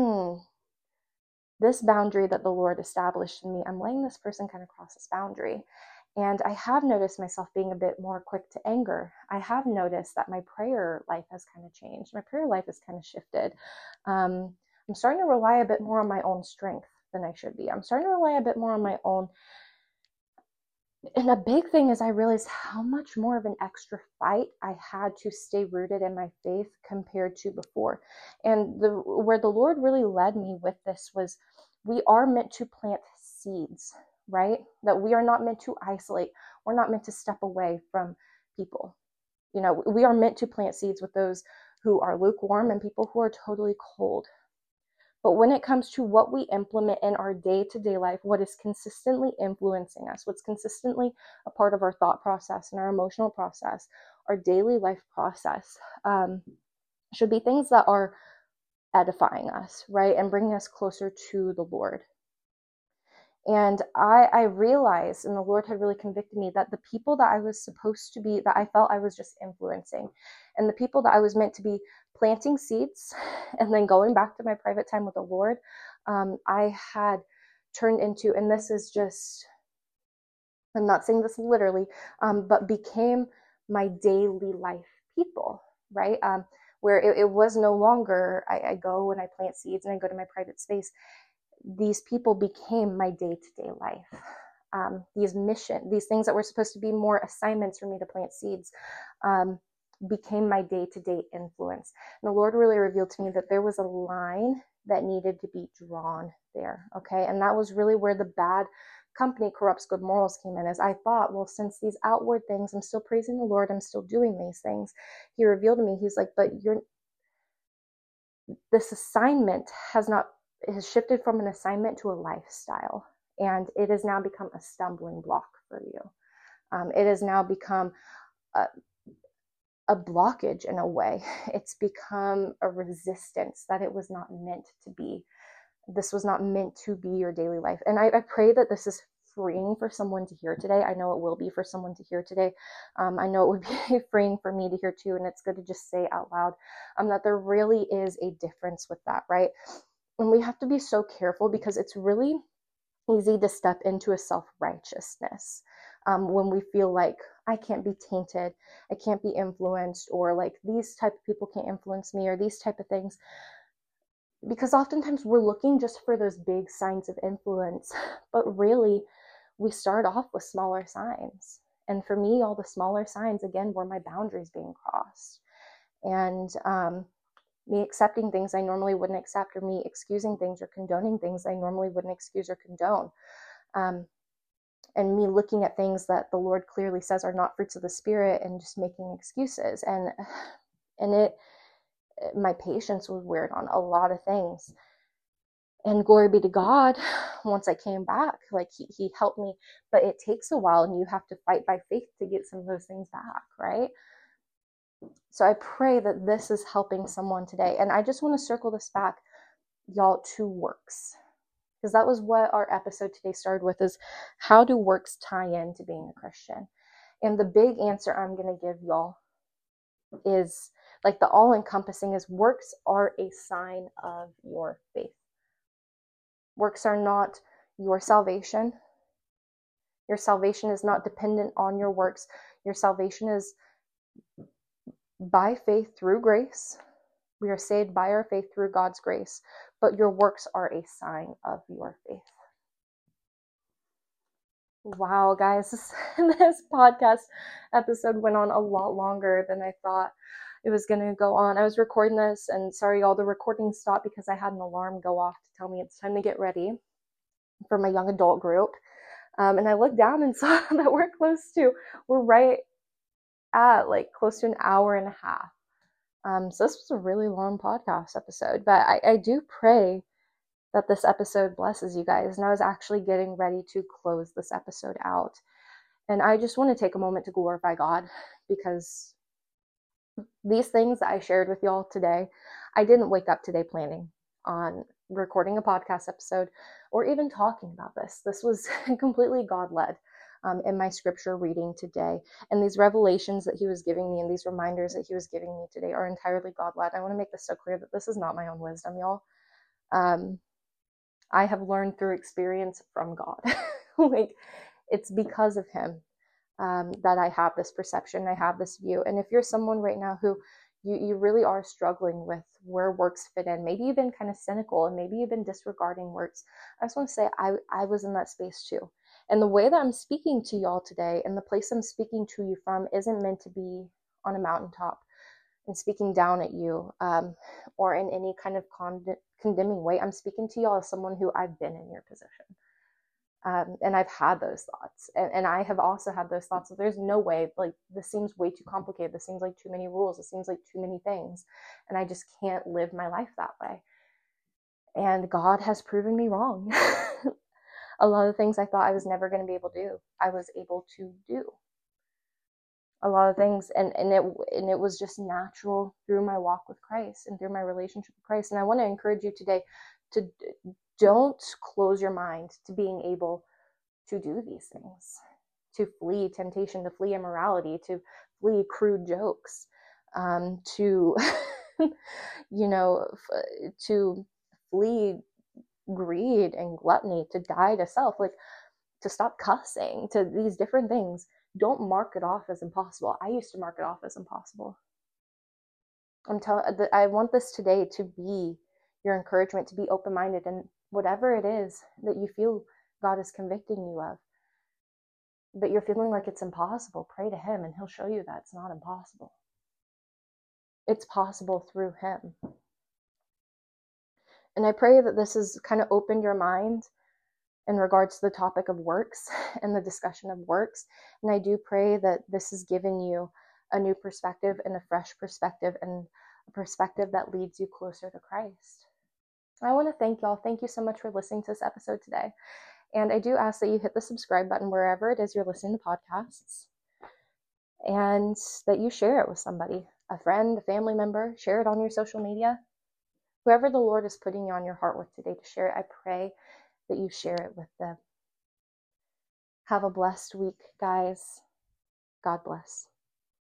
this boundary that the Lord established in me, I'm letting this person kind of cross this boundary. And I have noticed myself being a bit more quick to anger. I have noticed that my prayer life has kind of changed. My prayer life has kind of shifted. I'm starting to rely a bit more on my own strength than I should be. I'm starting to rely a bit more on my own. And a big thing is I realized how much more of an extra fight I had to stay rooted in my faith compared to before. And where the Lord really led me with this was we are meant to plant seeds, right? That we are not meant to isolate. We're not meant to step away from people. You know, we are meant to plant seeds with those who are lukewarm and people who are totally cold. But when it comes to what we implement in our day-to-day life, what is consistently influencing us, what's consistently a part of our thought process and our emotional process, our daily life process, should be things that are edifying us, right? And bringing us closer to the Lord. And I realized, and the Lord had really convicted me, that the people that I was supposed to be, that I felt I was just influencing, and the people that I was meant to be planting seeds and then going back to my private time with the Lord, I had turned into, and this is just, I'm not saying this literally, but became my daily life people, right? Where it was no longer, I go and I plant seeds and I go to my private space. These people became my day-to-day life. These things that were supposed to be more assignments for me to plant seeds, became my day-to-day influence. And the Lord really revealed to me that there was a line that needed to be drawn there, okay? And that was really where the bad company corrupts good morals came in, as I thought, well, since these outward things, I'm still praising the Lord, I'm still doing these things. He revealed to me, he's like, but this assignment has shifted from an assignment to a lifestyle, and it has now become a stumbling block for you. It has now become a blockage in a way. It's become a resistance that it was not meant to be. This was not meant to be your daily life. And I pray that this is freeing for someone to hear today. I know it will be for someone to hear today. I know it would be freeing for me to hear too, and it's good to just say out loud that there really is a difference with that, right? And we have to be so careful because it's really easy to step into a self-righteousness when we feel like I can't be tainted, I can't be influenced, or like these type of people can't influence me, or these type of things. Because oftentimes we're looking just for those big signs of influence, but really we start off with smaller signs. And for me, all the smaller signs, again, were my boundaries being crossed. And me accepting things I normally wouldn't accept, or me excusing things or condoning things I normally wouldn't excuse or condone. And me looking at things that the Lord clearly says are not fruits of the Spirit and just making excuses. And my patience was weird on a lot of things. And glory be to God, once I came back, like he helped me, but it takes a while and you have to fight by faith to get some of those things back, right? So I pray that this is helping someone today. And I just want to circle this back, y'all, to works. Because that was what our episode today started with, is how do works tie into being a Christian? And the big answer I'm going to give y'all is, like, the all-encompassing is, works are a sign of your faith. Works are not your salvation. Your salvation is not dependent on your works. Your salvation is by faith through grace. We are saved by our faith through God's grace, but your works are a sign of your faith. Wow, guys, this podcast episode went on a lot longer than I thought it was going to go on. I was recording this, and sorry, all the recording stopped because I had an alarm go off to tell me it's time to get ready for my young adult group. And I looked down and saw that we're right at like close to an hour and a half. So this was a really long podcast episode, but I do pray that this episode blesses you guys. And I was actually getting ready to close this episode out. And I just want to take a moment to glorify God, because these things that I shared with y'all today, I didn't wake up today planning on recording a podcast episode or even talking about this. This was completely God-led. In my scripture reading today, and these revelations that he was giving me and these reminders that he was giving me today are entirely God-led. I want to make this so clear that this is not my own wisdom, y'all. I have learned through experience from God. Like, it's because of him that I have this perception, I have this view. And if you're someone right now who you really are struggling with where works fit in, maybe you've been kind of cynical and maybe you've been disregarding works, I just want to say I was in that space too. And the way that I'm speaking to y'all today, and the place I'm speaking to you from, isn't meant to be on a mountaintop and speaking down at you or in any kind of condemning way. I'm speaking to y'all as someone who I've been in your position. And I've had those thoughts. And I have also had those thoughts that there's no way, like, this seems way too complicated. This seems like too many rules. It seems like too many things. And I just can't live my life that way. And God has proven me wrong. A lot of things I thought I was never going to be able to do, I was able to do. A lot of things, and it was just natural through my walk with Christ and through my relationship with Christ. And I want to encourage you today to don't close your mind to being able to do these things, to flee temptation, to flee immorality, to flee crude jokes, to to flee greed and gluttony, to die to self, like to stop cussing, to these different things. Don't mark it off as impossible. I used to mark it off as impossible. I want this today to be your encouragement, to be open-minded, and whatever it is that you feel God is convicting you of, but you're feeling like it's impossible, pray to him and he'll show you that it's not impossible. It's possible through him. And I pray that this has kind of opened your mind in regards to the topic of works and the discussion of works. And I do pray that this has given you a new perspective and a fresh perspective, and a perspective that leads you closer to Christ. I want to thank y'all. Thank you so much for listening to this episode today. And I do ask that you hit the subscribe button wherever it is you're listening to podcasts, and that you share it with somebody, a friend, a family member. Share it on your social media. Whoever the Lord is putting you on your heart with today to share it, I pray that you share it with them. Have a blessed week, guys. God bless.